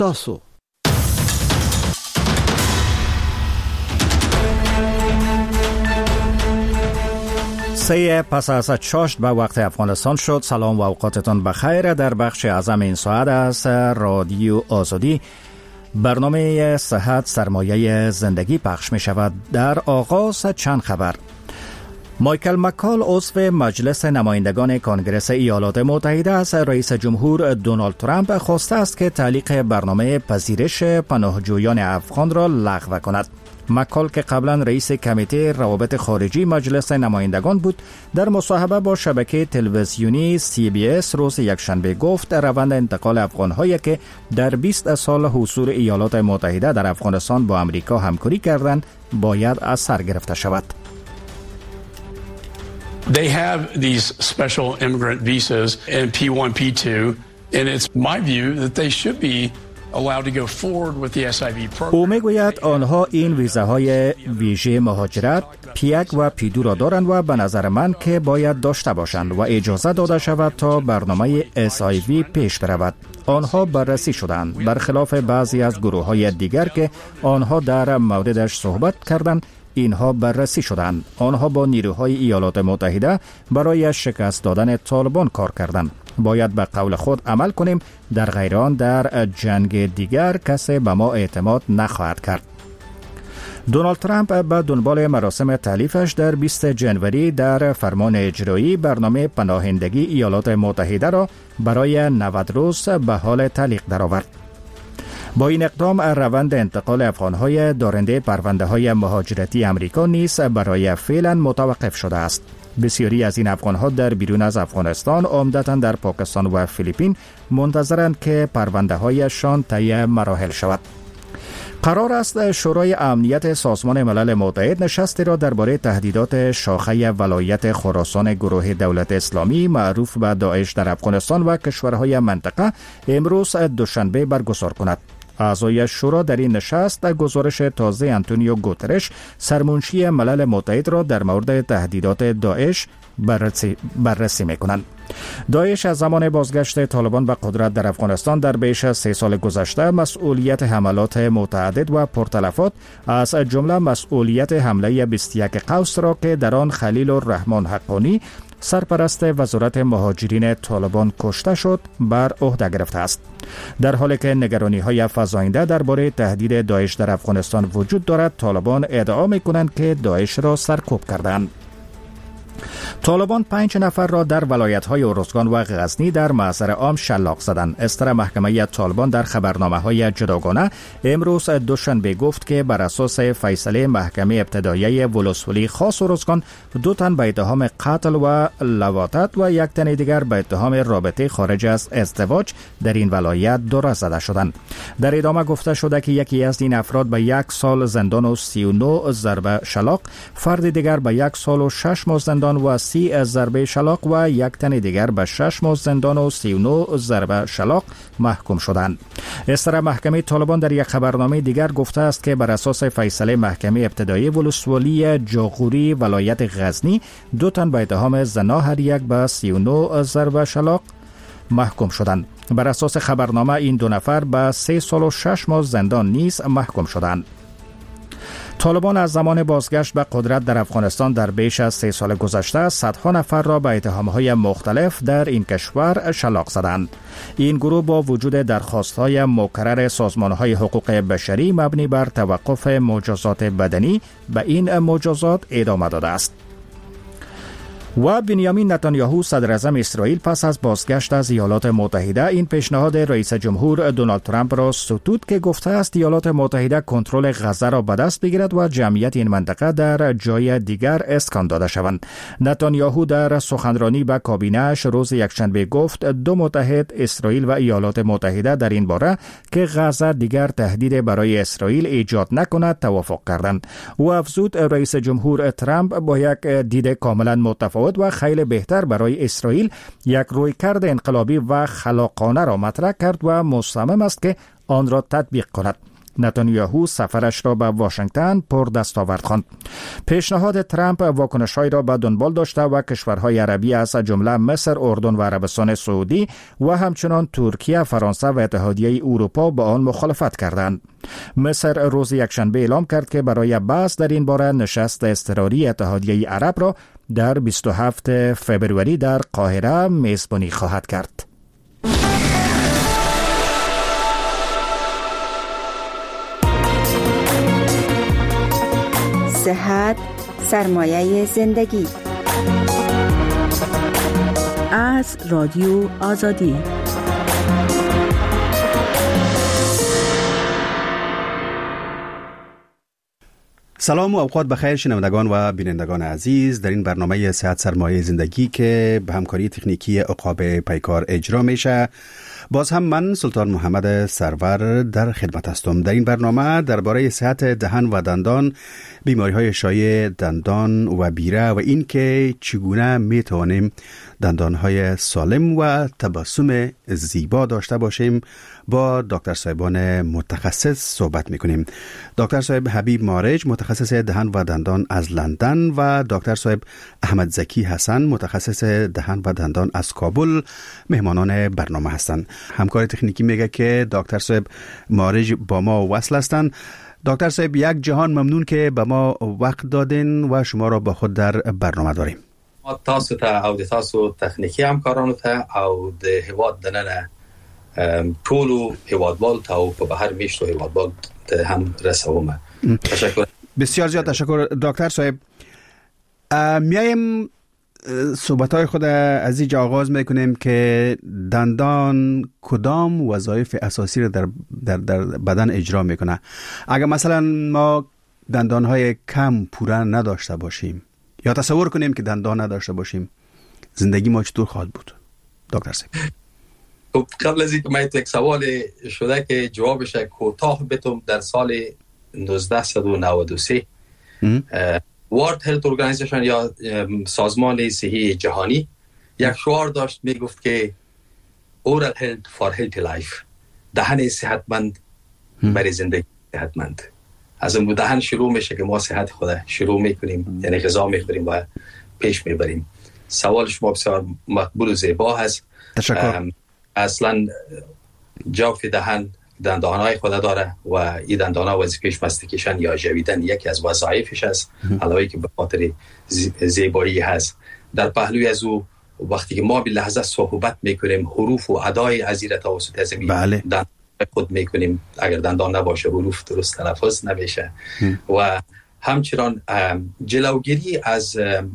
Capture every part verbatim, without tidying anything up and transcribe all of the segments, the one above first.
تاسو. سه پس از چاشت به وقت افغانستان شد. سلام و اوقاتتان بخیر. در بخش اعظم این ساعت از رادیو آزادی برنامه صحت سرمایه زندگی پخش می شود. در آغاز چند خبر. مایکل مکال عضو مجلس نمایندگان کنگره ایالات متحده از رئیس جمهور دونالد ترامپ خواسته است که تعلیق برنامه پذیرش پناهجویان افغان را لغو کند. مکال که قبلا رئیس کمیته روابط خارجی مجلس نمایندگان بود، در مصاحبه با شبکه تلویزیونی سی بی اس روز یکشنبه گفت روند انتقال افغان‌هایی که در بیست سال حضور ایالات متحده در افغانستان با امریکا همکاری کردند باید از سر گرفته شود. They have these special immigrant visas and P one P two, and it's my view that they should be allowed to go forward with the S I V program. او میگوید آنها این ویزاهای ویژه مهاجرت پی یک و پی دو را دارند و به نظر من که باید داشته باشند و اجازه داده شود تا برنامه اس آی وی پیش برود. آنها بررسی شدند، برخلاف بعضی از گروه‌های دیگر که آنها در موردش صحبت کردند. اینها بررسی شدند. آنها با نیروهای ایالات متحده برای شکست دادن طالبان کار کردند. باید به قول خود عمل کنیم، در غیر آن در جنگ دیگر کسی به ما اعتماد نخواهد کرد. دونالد ترامپ به دنبال مراسم تحلیفش در بیست ژانویه در فرمان اجرایی برنامه پناهندگی ایالات متحده را برای نود روز به حال تعلیق درآورد. با این اقدام روند انتقال افغان‌های دارنده پرونده‌های مهاجرتی امریکا نیز برای فعلا متوقف شده است. بسیاری از این افغان‌ها در بیرون از افغانستان، عمدتاً در پاکستان و فیلیپین، منتظرند که پرونده‌هایشان طی مراحل شود. قرار است شورای امنیت سازمان ملل متحد نشستی را درباره تهدیدات شاخه ولایت خراسان گروه دولت اسلامی معروف به داعش در افغانستان و کشورهای منطقه امروز دوشنبه برگزار کند. اعضای شورا در این نشست گزارش تازه آنتونیو گوترش سرمنشی ملل متحد را در مورد تهدیدات داعش بررسی, بررسی می‌کنند. داعش از زمان بازگشت طالبان به قدرت در افغانستان در بیش از سه سال گذشته مسئولیت حملات متعدد و پرتلفات از جمله مسئولیت حمله بیست و یک قوس را که در آن خلیل الرحمن حقانی سرپرست وزارت مهاجرین طالبان کشته شد بر عهده گرفته است. در حالی که نگرانی‌های فزاینده درباره تهدید داعش در افغانستان وجود دارد، طالبان ادعا می‌کنند که داعش را سرکوب کردند. طالبان پنج نفر را در ولایت‌های ارزگان و غزنی در محضر عام شلاق زدند. استر محکمه طالبان در خبرنامه‌های جداگانه امروز دوشنبه گفت که بر اساس فیصله محکمه ابتدایی ولسوالی خاص ارزگان، دو تن به اتهام قتل و لواطت و یک تن دیگر به اتهام رابطه خارج از ازدواج در این ولایت دور زده شدند. در ادامه گفته شده که یکی از این افراد به یک سال زندان و سی و نه ضربه شلاق، فرد دیگر به یک سال و شش ماه زندان و سی ضربه شلاق و یک تن دیگر به شش ماه زندان و سی و نه ضربه شلاق محکوم شدند. استر محکمه طالبان در یک خبرنامه دیگر گفته است که بر اساس فیصله محکمه ابتدایی ولسوالی جاغوری ولایت غزنی، دو تن به اتهام زنا هر یک به سی و نه ضربه شلاق محکوم شدند. بر اساس خبرنامه این دو نفر به سه سال و شش ماه زندان نیز محکوم شدند. طالبان از زمان بازگشت به قدرت در افغانستان در بیش از سه سال گذشته صدها نفر را به اتهام‌های مختلف در این کشور شلاق زدند. این گروه با وجود درخواست‌های مکرر سازمان‌های حقوق بشری مبنی بر توقف مجازات بدنی به این مجازات ادامه داده است. و بنیامین نتانیاهو صدراعظم اسرائیل پس از بازگشت از ایالات متحده این پیشنهاد رئیس جمهور دونالد ترامپ را ستود که گفته است ایالات متحده کنترل غزه را به دست بگیرد و جمعیت این منطقه در جای دیگر اسکان داده شوند. نتانیاهو در سخنرانی به کابینه‌اش روز یکشنبه گفت دو متحد اسرائیل و ایالات متحده در این باره که غزه دیگر تهدید برای اسرائیل ایجاد نکند توافق کردند. او افزود رئیس جمهور ترامپ با یک دید کاملا متفاوت و خیلی بهتر برای اسرائیل یک رویکرد انقلابی و خلاقانه را مطرح کرد و مصمم است که آن را تطبیق کند. نتانیاهو سفرش را به واشنگتن پر دستاورد خواند. پیشنهاد ترامپ واکنش‌های را به دنبال داشته و کشورهای عربی از جمله مصر، اردن و عربستان سعودی و همچنان ترکیه، فرانسه و اتحادیه اروپا با آن مخالفت کردند. مصر روز یکشنبه اعلام کرد که برای بحث در این باره نشست اضطراری اتحادیه عرب را در بیست و هفتم فوریه در قاهره میزبانی خواهد کرد. صحت سرمایه زندگی. از رادیو آزادی. سلام و اوقات بخیر شنوندگان و بینندگان عزیز. در این برنامه صحت سرمایه زندگی که به همکاری تکنیکی عقاب پیکار اجرا میشه، باز هم من سلطان محمد سرور در خدمت هستم. در این برنامه درباره صحت دهان و دندان، بیماری‌های شایع دندان و بیره و این که چگونه میتوانیم دندانهای سالم و تبسم زیبا داشته باشیم با دکتر صاحبان متخصص صحبت میکنیم. دکتر صاحب حبیب مارج، متخصص دهان و دندان از لندن، و دکتر صاحب احمد زکی حسن، متخصص دهان و دندان از کابل مهمانان برنامه هستند. همکار تکنیکی میگه که دکتر صاحب مارج با ما وصل هستند. دکتر صاحب یک جهان ممنون که به ما وقت دادین و شما را با خود در برنامه داریم. تاسو ته او د تاسو تخنیکی همکارانو ته او د هیواد دننه ټولو هیوادوال ته او په بهر میشتو هیوادوال ته هم رسوم. تشکر. بسیار زیاد تشکر دکتر صاحب. میایم صحبت‌های خود از اینجا آغاز میکنیم که دندان کدام وظایف اساسی را در, در, در بدن اجرا میکنه. اگر مثلا ما دندانهای کم پوره نداشته باشیم یا تصور کنیم که دندان نداشته باشیم، زندگی ما چطور خواهد بود دکتر صاحب؟ خب قبل از اینکه من یک سوال شده که جوابش کوتاه بتم، در سال نوزده نود و سه World Health Organization یا سازمان صحی جهانی یک شعار داشت میگفت که Oral Health for Healthy Life، دهن صحتمند برای زندگی صحتمند. از اون دهن شروع میشه که ما صحت خود شروع میکنیم، یعنی غذا میخوریم و پیش میبریم. سوال شما بسیار مقبول و زیبا هست. تشکر. اصلا جوف دهن دندانهای خود داره و این دندانها وظیفه‌اش مستیکیشن یا جویدن یکی از وظایفش است، علاوه که به خاطر زیبایی هست. در پهلوی از او وقتی که ما به لحظه صحبت میکنیم حروف و ادای از این توسط از بله. دندان خود میکنیم، اگر دندان نباشه حروف درست تلفظ نمیشه. و همچنان جلوگیری از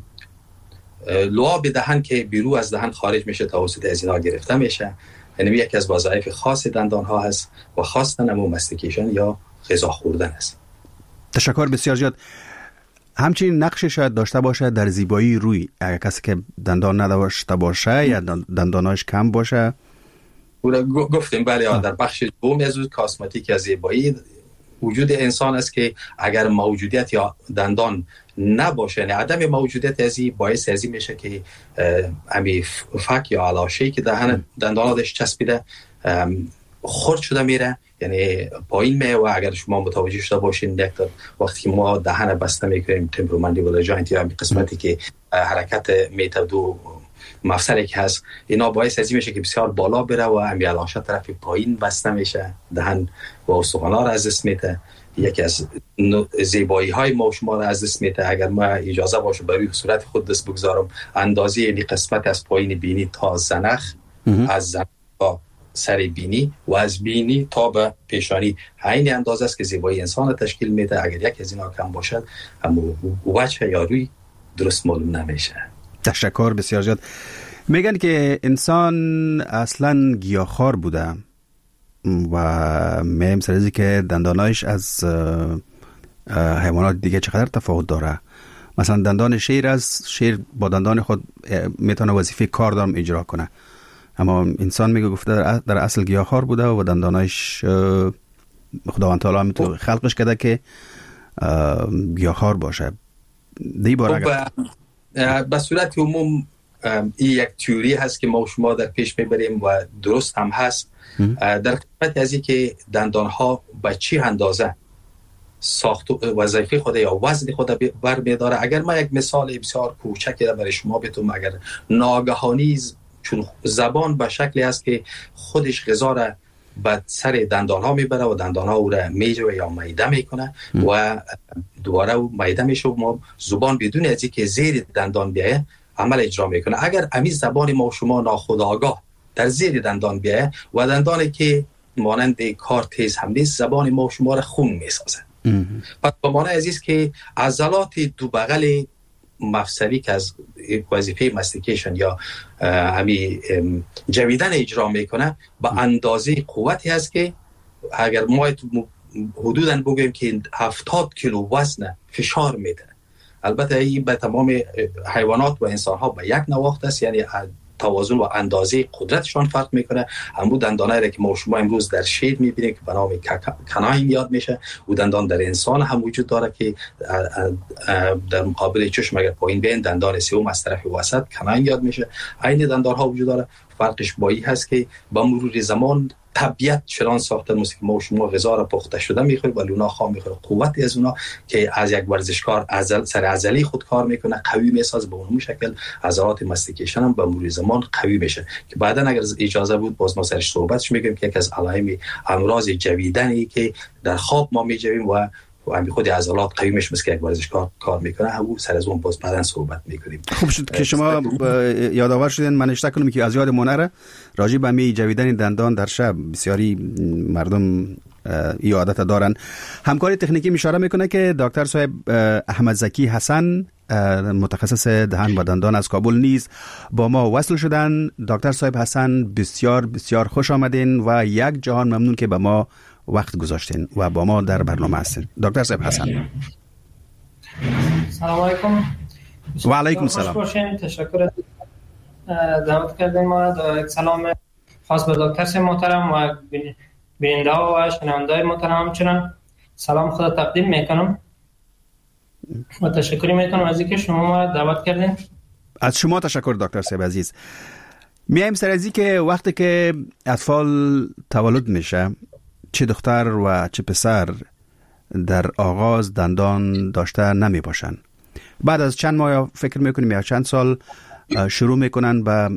لعاب دهن که بیرو از دهن خارج میشه توسط از اینا گرفته میشه. یعنی یکی از وظایف خاص دندان ها هست و خاص نمو مستیکیشن یا غذا خوردن است. تشکر بسیار زیاد. همچنین نقش شاید داشته باشه در زیبایی روی، اگر کسی که دندان نداشته باشه یا دنداناش کم باشه. گفتیم بله، در بخش دوم از کاسمتیک یا زیبایی وجود انسان است که اگر موجودیت یا دندان نباشه، یعنی عدم موجودیت ازی باعث ازی میشه که امی فک یا علاشه‌ای که دهن دنداناتش چسبیده خرد شده میره، یعنی پایین میه. و اگر شما متوجه شده باشین یک وقتی که ما دهن بسته میکنیم تمپروماندیبولار جاینت یا قسمتی که حرکت میتودو مفصلی که هست، اینا باعث ازی میشه که بسیار بالا بره و امی علاشه طرف پایین بسته میشه، دهن و استخوان‌ها را از دست میده. یکی از زیبایی های ما شما را از دست میده. اگر ما اجازه باشه برای صورت خود دست بگذارم، اندازه یعنی قسمت از پایین بینی تا زنخ، از زنخ تا سر بینی و از بینی تا به پیشانی، همین اندازه است که زیبایی انسان را تشکیل میده. اگر یک از اینا کم باشد، اما وجه یا روی درست معلوم نمیشه. تشکر بسیار زیاد. میگن که انسان اصلا گیاهخوار بوده و میم سرزی که دندانایش از حیوانات دیگه چقدر تفاوت داره. مثلا دندان شیر از شیر با دندان خود میتونه وظیفه کاردارم اجرا کنه، اما انسان میگه گفته در اصل گیاهخوار بوده و دندانایش خداوند تعالی میتونه خلقش کرده که گیاهخوار باشه. دی بار به صورت عموم این یک تئوری هست که ما شما در پیش میبریم و درست هم هست. در قسمت از این که دندان ها به چی اندازه ساخت وظیفه خود یا وزن خود بر میداره. اگر ما یک مثال بسیار کوچکی برای شما بتونم، اگر ناگهانی چون زبان به شکلی است که خودش غذا را به سر دندان ها میبره و دندان ها او را میجوه یا میده میکنه و دوباره او میده میشه و ما زبان بدون از اینکه زیر دندان بیایه عمل اجرا میکنه. اگر امی زبان ما شما ناخودآگاه در زیر دندان بیایه و دندانی که مانند کار تیز هم نیست، زبان ما شما را خون میسازه. پس با معنی عزیز که عضلات دو بغل مفصلی که از وظیفه ماستیکیشن یا همی جویدن اجرا میکنه به اندازه قوتی هست که اگر ما حدوداً بگویم که هفتاد کیلو وزن فشار میده. البته این به تمام حیوانات و انسان ها به یک نواخت است، یعنی توازن و اندازه قدرتشان فرق میکنه. همون دندانایی را که ما شما امروز در شیر میبینیم که به نام کناین یاد میشه، و دندان در انسان هم وجود داره که در مقابل چشم اگر پایین بین دندان سوم از طرف وسط کناین یاد میشه. عین دندان ها وجود داره. فرقش با این هست که با مرور زمان طبیعت چنان ساخته است که ما شما غذا را پخته شده میخوریم ولی اونا خام میخوره. قوتی از اونا که از یک ورزشکار عضل سر عضلی خود کار میکنه قوی میسازه، به اون شکل عضلات ماستیکیشن هم با مرور زمان قوی میشه که بعدا اگر اجازه بود باز ما سرش صحبتش میگیم که یک از علائم امراض جویدنی که در خواب ما میجویم و و همین خود عضلات قوی میشه مثل یک ورزشکار کار میکنه. همون سر از اون باز بعداً صحبت میکنیم. خوب شد که شما یادآور شدین. من اشتباه کنم که از یاد مونره راجع به می جویدن دندان در شب بسیاری مردم این عادت دارن. همکاری تکنیکی اشاره میکنه که دکتر صاحب احمد زکی حسن متخصص دهان و دندان از کابل نیز با ما وصل شدن. دکتر صاحب حسن بسیار بسیار خوش آمدین و یک جهان ممنون که به ما وقت گذاشتین و با ما در برنامه هستین. دکتر صاحب حسن سلام علیکم. و علیکم السلام. خوش باشین. تشکر دعوت کردین ما. یک سلام خاص به دکتر صاحب محترم و بیننده ها و شنونده های محترم همچنان سلام خدا تقدیم میکنم و تشکر میکنم از اینکه شما ما دعوت کردین. از شما تشکر دکتر صاحب عزیز. میایم سر از که وقتی که اطفال تولد میشه، چه دختر و چه پسر در آغاز دندان داشته نمی باشن. بعد از چند ماه فکر میکنیم یا چند سال شروع میکنن به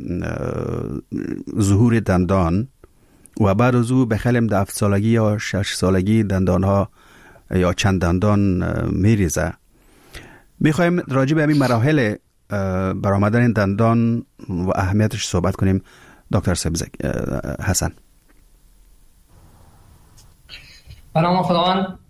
ظهور دندان و بعد از او بخلیم در هفت سالگی یا شش سالگی دندان ها یا چند دندان میریزه. میخوایم راجع به همین مراحل برآمدن دندان و اهمیتش صحبت کنیم. دکتر صاحب حسن. بنام خداوند،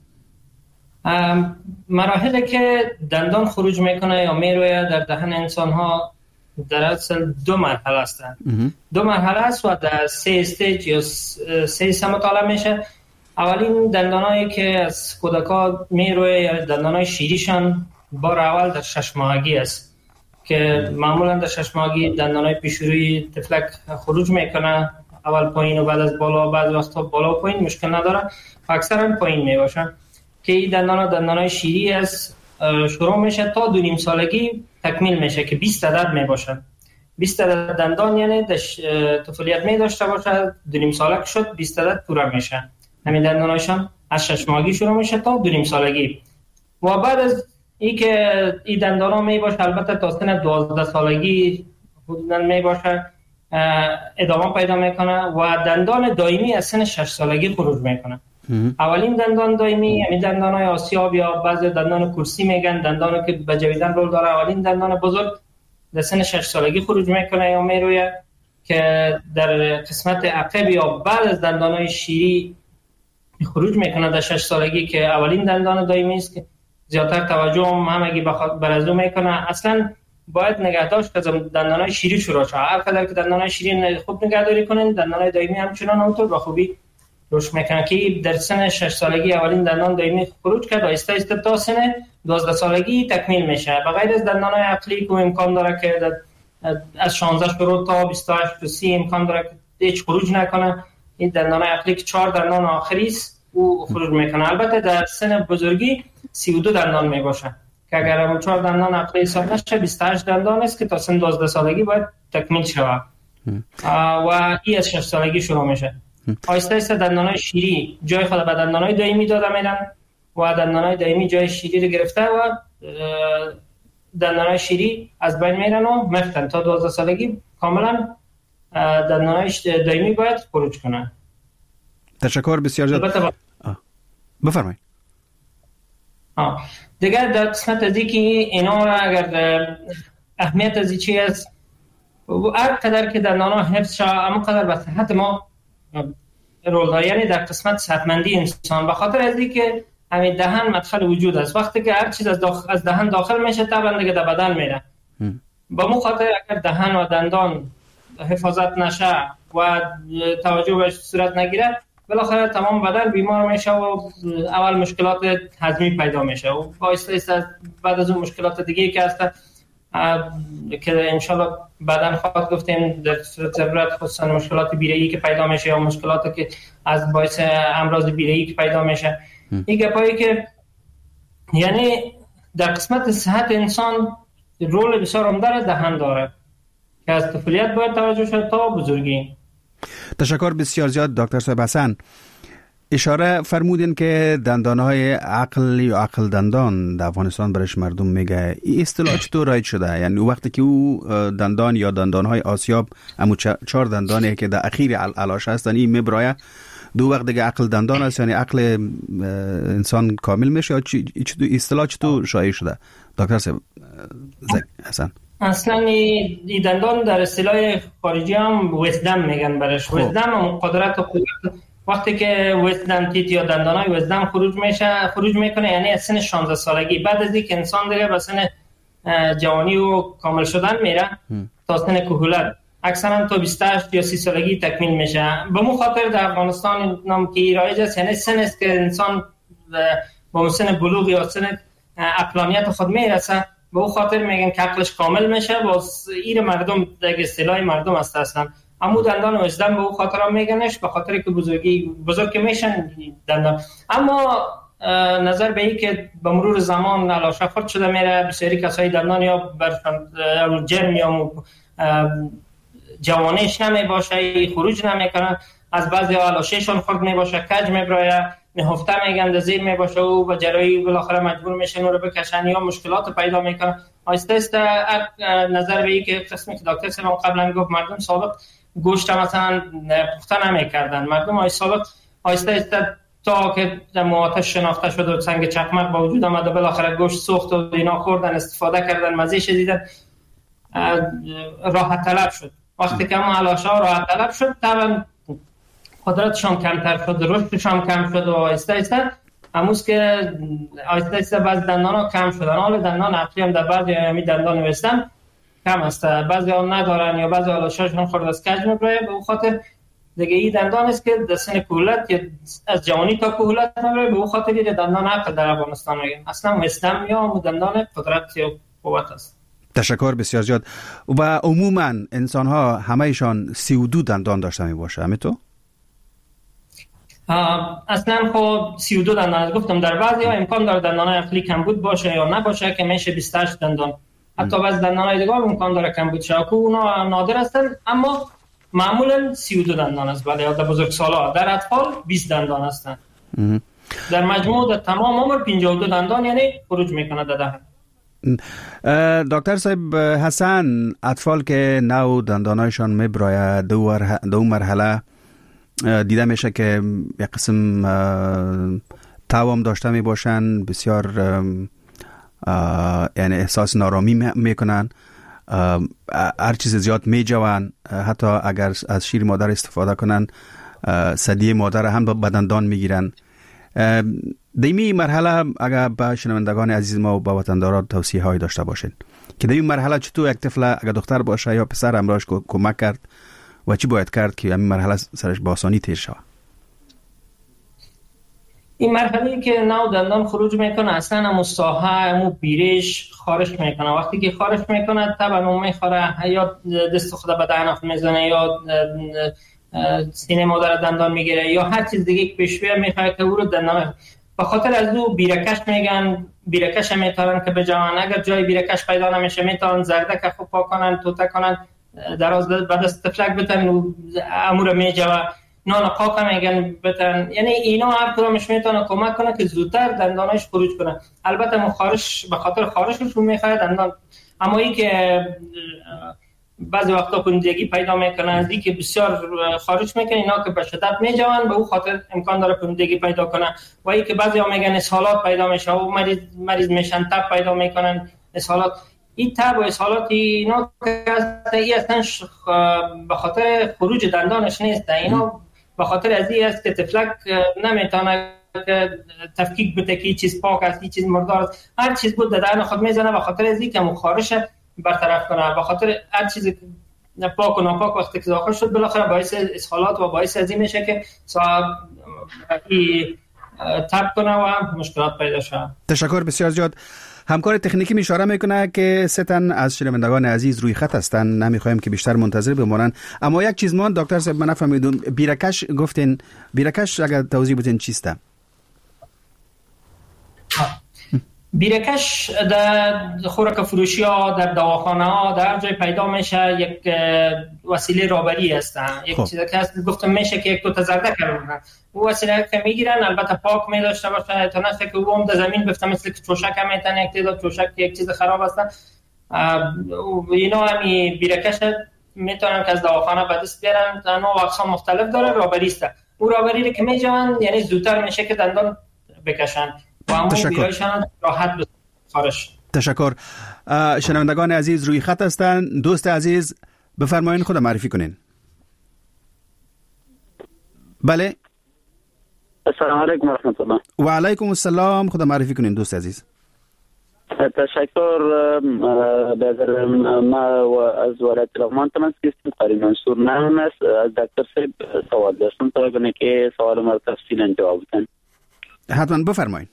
مراحلی که دندان خروج میکنه یا میروید در دهن انسان ها در اصل دو مرحله هستند. دو مرحله است و در سه استیج یا سه سه مطالعه میشه. اولین دندانایی که از کودکان میروید یا دندانای شیریشان بار اول در شش ماهگی است که معمولا در شش ماهگی دندانای پیشروی طفلک خروج میکنه، اول پایین و بعد از بالا، بعد وقتا بالا و پایین مشکل نداره، اکثرا پایین میباشن که این دندانا دندانای شیری است. شروع میشه تا دو نیم سالگی تکمیل میشه که بیست عدد میباشن. بیست عدد دندان یعنی طفولیت می داشته باشه، دو نیم سالک شد بیست عدد پورا میشه. همین دندانایشان از شش ماهگی شروع میشه تا دو نیم سالگی و بعد از این که این دندانا میباشه البته تا سن دوازده سالگی حدوداً میباشه ادامه پیدا میکنه و دندان دائمی از سن شش سالگی خروج میکنه. اولین دندان دائمی یعنی دندانای آسیاب یا بعضی دندان کرسی میگن، دندانی که به جویدن رول داره. اولین دندان بزرگ در سن شش سالگی خروج میکنه یا میروید که در قسمت عقب یا بعد از دندانای شیری خروج میکنه در شش سالگی که اولین دندان دائمی است که زیادتر توجه هم همگی بخواد بر از اون میکنه. اصلا باید نگهداشت که دندانای شیری شروع شه. هر قدر که دندانای شیری خوب نگهداری کنین دندانای دائمی همچنان اونطور به خوبی رشد میکنه که در سن شش سالگی اولین دندان دائمی خروج کرد و آهسته آهسته تا سن دوازده سالگی تکمیل میشه. بغیر از دندانای عقلی که امکان داره که از شانزده شروع تا بیست و هشت تا سی امکان داره که هیچ خروج نکنه. این دندانای عقلی که چهار دندان آخری است او خروج میکنه. البته در سن بزرگی سی و دو دندان میباشه که اگر اون چهار دندان عقلی حساب نشه بیست و هشت دندان است که تا سن دوازده سالگی باید تکمیل شود و این از شش سالگی شروع میشه. آیسته آیسته دندانای شیری جای خود به دندانای دائمی داده میرن و دندانای دائمی جای شیری رو گرفته و دندانای شیری از بین میرن و میفتن تا دوازده سالگی کاملا دندانای دائمی باید خروج کنن. تشکر بسیار زیاد. بفرمایید. دیگر در قسمت از اینکه اینا را اگر اهمیت از این چی است هر قدر که دندان‌ها حفظ شد اما قدر به صحت ما رول داره، یعنی در قسمت صحتمندی انسان، به خاطر از اینکه همین دهن مدخل وجود است. وقتی که هر چیز از داخل از دهن داخل میشه طبعا دیگه در بدن میره. با مو خاطر اگر دهن و دندان حفاظت نشه و توجه بهش صورت نگیره بالاخره تمام بدن بیمار میشه و اول مشکلات هضمی پیدا میشه و آهسته آهسته بعد از اون مشکلات دیگه که هست که انشالله بعداً خواهد گفتیم در صورت ضرورت، خصوصا مشکلات بیره‌ای که پیدا میشه یا مشکلاتی که از باعث امراض بیره‌ای که پیدا میشه. این گپایی که یعنی در قسمت صحت انسان رول بسیار عمده دهن داره که از طفولیت باید توجه شد تا بزرگی. تشکر بسیار زیاد دکتر صاحب حسن. اشاره فرمودین که دندانهای عقل یا عقل دندان در افغانستان برش مردم میگه. این اصطلاح چطور رایج شده؟ یعنی وقتی که او دندان یا دندانهای آسیاب همون چهار دندانی که در اخیر علاش هستن این میبرایه دو وقت دیگه عقل دندان است، یعنی عقل انسان کامل میشه یا چطور اصطلاح چطور شایع شده دکتر صاحب حسن؟ اصلا این دندان در اصطلاح خارجی هم ویزدم میگن برش. ویزدم هم قدرت و قدرت وقتی که ویزدم تیت یا دندانای ویزدم خروج میشه خروج میکنه یعنی از سن شانزده سالگی. بعد از اینکه انسان دیگه به سن جوانی و کامل شدن میره تا سن کهولت اکثرا تا بیست و هشت یا سی سالگی تکمیل میشه. به مو خاطر در افغانستان نام که رایج است، یعنی سن است که انسان با سن بلوغ یا سن عقلانیت خود میرسه، به او خاطر میگن که عقلش کامل میشه. باز ایر مردم دیگه اصطلاح مردم است اصلا. اما دندان وزدم به او خاطر هم میگنش به خاطر که بزرگی بزرگ میشن دندان. اما نظر به این که به مرور زمان علاشه خورد شده میره، بسیاری کسایی دندان یا بر جرم یا جوانیش نمی باشه خروج نمیکنن، از بعضی علاشهشون خورد می باشه کج میبرایه، نهفته میگن زیر می باشه و به جراحی بالاخره مجبور میشن اون رو بکشن یا مشکلات پیدا میکنن. آیسته آیسته نظر به این که قسمی که دکتر سلام قبلا گفت مردم سابق گوشت مثلا پخته نمیکردن، مردم های سابق آیسته آیسته تا که مواتش شناخته شد و سنگ چقمق با وجود آمد و بالاخره گوشت سوخت و اینا خوردن استفاده کردن مزهش دیدن راحت طلب شد. وقتی که ما علاشه ها راحت طلب شد طبعا قدرتشان کمتر شد، رشدشان کم شد و آیسته آیسته هموز که آیسته آیسته بعض دندان ها کم شدن. حال دندان عقلی هم در بعضی همی دندان وستن کم است، بعضی ها ندارن یا بعضی علاشهشان خورد از کج میبره. به اون خاطر دیگه این دندان است که در سن کهولت یا از جوانی تا کهولت میبره. به اون خاطر این دندان عقل در افغانستان میگن اصلا وستم یا دندان قدرت یا قوت است. تشکر بسیار زیاد. و عموما انسان ها همهشان سی و دو دندان داشته می باشه همه تو؟ اصلا خب سی و دو دندان گفتم، در بعضی ها امکان داره دندان عقلی کمبود باشه یا نباشه که میشه بیست و هشت دندان. حتی بعضی دندان های دیگه امکان داره کمبود شه که اونا نادر هستن، اما معمولا سی و دو دندان است. ولی در بزرگسالا در اطفال بیست دندان هستن. در مجموع در تمام عمر پنجاه و دو دندان یعنی خروج میکنه در دهن. دکتر صاحب حسن، اطفال که نو دندانایشان میبراید دو, دو مرحله دیده میشه که یک قسم توام داشته می باشن، بسیار یعنی احساس نارامی میکنن، هر چیز زیاد می جوان، حتی اگر از شیر مادر استفاده کنن ثدی مادر هم به دندان میگیرن. دیمی مرحله اگر با شنوندگان عزیز ما و با وطنداران توصیه هایی داشته باشین که دیمی مرحله چطور یک طفل اگر دختر باشه یا پسر امراش کمک کرد و چی باید کرد که این مرحله سرش با آسانی تیر شود؟ این مرحله که نو دندان خروج میکنه اصلا همون ساحه همون بیرش خارش میکنه. وقتی که خارش میکنه طبعا اون میخوره یا دست خود به دهن میزنه یا سینه مادر دندان میگیره یا هر چیز دیگه که پیش بیاد میخوره که او رو دندان به خاطر از او بیرکش میگن، بیرکش میتونن که بجوان، اگر جای بیرکش پیدا نمیشه میتونن زردک خوب پاک کنن، توته کنن، دراز بعد از تفلک بتن و امور میجوه، نان پاک میگن بتن. یعنی اینا هر کدامش میتونه کمک کنه که زودتر دندانش خروج کنه. البته مخارش به خاطر خارشش رو میخواد دندان، اما ای که بعضی وقتا پوندگی پیدا میکنه، از این که بسیار خارج میکنه، اینا که به شدت میجوان به او خاطر امکان داره پوندگی پیدا کنه. و ای که بعضی ها میگن اسهالات پیدا میشه و مریض مریض میشن، تب پیدا میکنن اسهالات. این تب و اسهالات اینا که ای اصلا به خاطر خروج دندانش نیست، اینا به خاطر از این است که تفلک نمیتونه که تفکیک بده که چیز پاک است، چیز مردار است، هر چیز بود دهن خود میزنه به خاطر از این که مخارش برطرف کنه. به خاطر هر چیز پاک و ناپاک وقتی که داخل شد بالاخره باعث اسهالات و باعث از این میشه که صاحب تب کنه و مشکلات پیدا شه. تشکر بسیار زیاد. همکار تکنیکی می اشاره میکنه که سه تن از شنوندگان عزیز روی خط هستند، نمیخوایم که بیشتر منتظر بمونن. اما یک چیز مان دکتر صاحب من نفهمیدم، بیرکش گفتین، بیرکش اگر توضیح بدین چیسته؟ بیرکش در خوراک فروشی ها، در دواخانه ها، در هر جای پیدا میشه، یک وسیله رابری هستن. یک خب. چیزی که هست گفتم میشه که یک دو تا زرده کردن، او وسیله که میگیرن البته پاک می داشته باشه تا نشه که او هم در زمین بفته، مثل که چوشک هم میتن یک تعداد چوشک یک چیز خراب هستن. اینا همی بیرکش میتونن که از دواخانه به دست بیارن، نوع و اقسام مختلف داره، رابری است. او رابری که میجوان یعنی زودتر میشه که دندان بکشن. تشکر. تشکر. شنوندگان عزیز روی خط هستند. دوست عزیز بفرمایید خود معرفی کنین. بله. السلام علیکم و رحمت الله. و علیکم السلام. خود معرفی کنین دوست عزیز. تشکر. بذار ما از ولایت لغمان تماس گرفتم، قاری منصور نام است. از دکتر صاحب سوال داشتم تا بگم که سوال ما تفصیلا جواب بدن. حتما بفرمایید.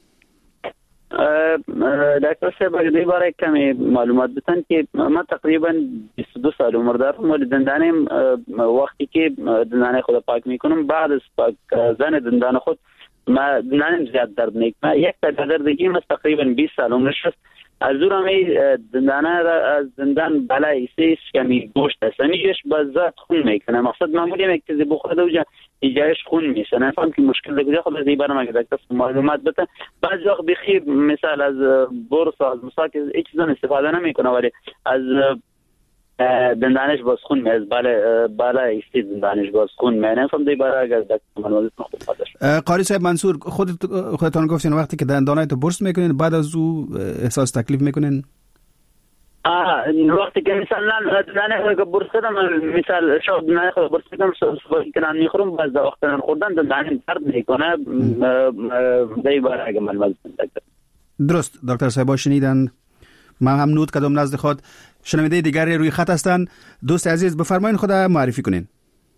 دکتر صاحب اگر باره کمی معلومات بدن که ما تقریبا بیست و دو سال عمر دارم و دندانم وقتی که دندانه خود پاک میکنم بعد از پاک زن دندان خود ما دندانم زیاد درد میکنه. یک تا دردگی ما تقریبا بیست سال عمرش است. از اون همی دندانه را از دندان بالای سیش کمی گوشت است، همیش بازات خون میکنه. مقصد معمولی یک چیزی بخورده و ایجایش خون میشه. نفهم که مشکل دیگه خود از این برام اگه دکتر معلومات بده. بعضی وقت بخیر مثال از برس از مسواک هیچ چیزا استفاده نمیکنه ولی از دندانش باز خون میاد، بالا بالا ایستی دندانش باز خون میاد. نفهم دی برای اگر دکتر معلومات خوب باشه. قاری صاحب منصور خود خودتون گفتین وقتی که دندانایت برس میکنین بعد از او احساس تکلیف میکنین؟ آه وقتی که مثلا دندانه خود برس کردم، مثال شب دندانه خود برس کردم صبح که نان میخورم باز وقت نان خوردن دندانه درد میکنه. دی برای اگر معلومات دکتر. درست دکتر صاحب شنیدن. من هم نوت کردم نزد خود. شنونده دیگری روی خط هستند. دوست عزیز بفرمایید خود معرفی کنین.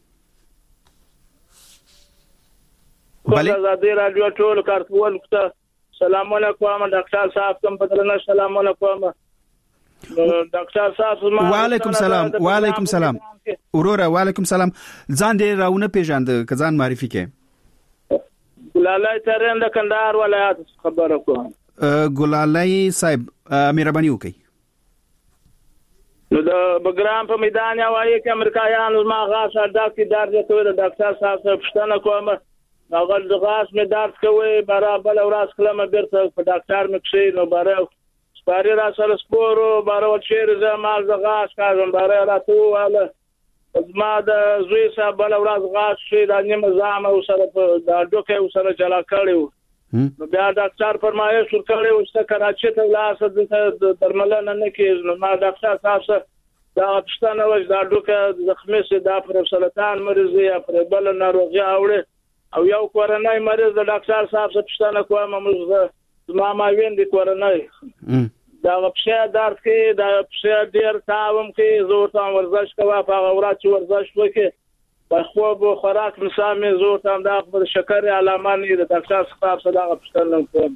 بله. آزادی رادیو ټول کارکول ته سلام علیکم ډاکټر صاحب کوم بدلنه سلام علیکم ډاکټر صاحب. و علیکم سلام. و علیکم سلام. اورورا و علیکم سلام. ځان دې راونه پیژاند که ځان معرفي کې. ګلالای ترين د کندهار ولایت خبره کوم. ګلالای صاحب مهرباني وکړئ. نو د بګرام په میدان یوایي کې امریکایانو ما غاښ اډاکي درځي کوي د ډاکټر صاحب څخه پښتنه کوم. هغه د غاښ مې درد کوي برابر ورځ کلمه بیرته په ډاکټر مې کښې نو باره سپاري را سره سپورو باره چیرې زه مال د غاښ کاږم باره راته وواله زما د زوی صاحب بله ورځ غاښ کښې دا نیمه زامه ورسره په دا ډوکی ورسره جلا کړی و. نو بیا ډاکټر فرمایش ورکړی و چې کراچۍ ته ولاړ شه دلته درملنه نه کېږي. نو ما ډاکټر صاحب څخه دا پوښتنه وکړه دا ډوکی زخمي شي دا پر سرطان مریض یا پر بله ناروغي اوړي او یو کورنۍ مریض د ډاکټر صاحب څخه پوښتنه کوم موږ زما ماوین د کورنۍ دا پښه درد کوي دا پښه ډېر تاوم کوي زه ورته ورزش کوم په هغه ورځ چې ورزش وکړي په خوب و خوراک نظام مې زه ورته همدا د شکرې علامه نه د ډاکټر صاحب څخه دغه پوښتنه کوم.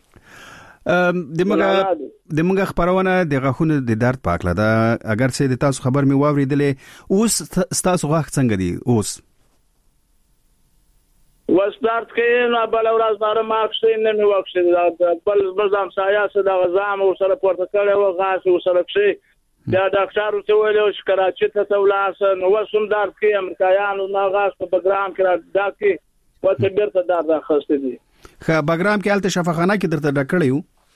د موږ خبرونه د غاښونو د درد په اړه ده. اگر څه د تاسو خبر مې واورېدلې اوس ستاسو غاښ څنګه دی اوس؟ وس درد کې نو بل ورځ بار ماکسین نه می وکړ بل بزام سایاس د غزام او سره پورته کړو او غاښ او سره شي دا ډاکټر ته ویلو چې کراچي ته تولاسن وسوم درد کې امریکایانو نه غاښ په بګرام کې ډاکي وته بیرته درد راخسته دي خا بګرام کې الته شفاخانه کې درته ډکړیو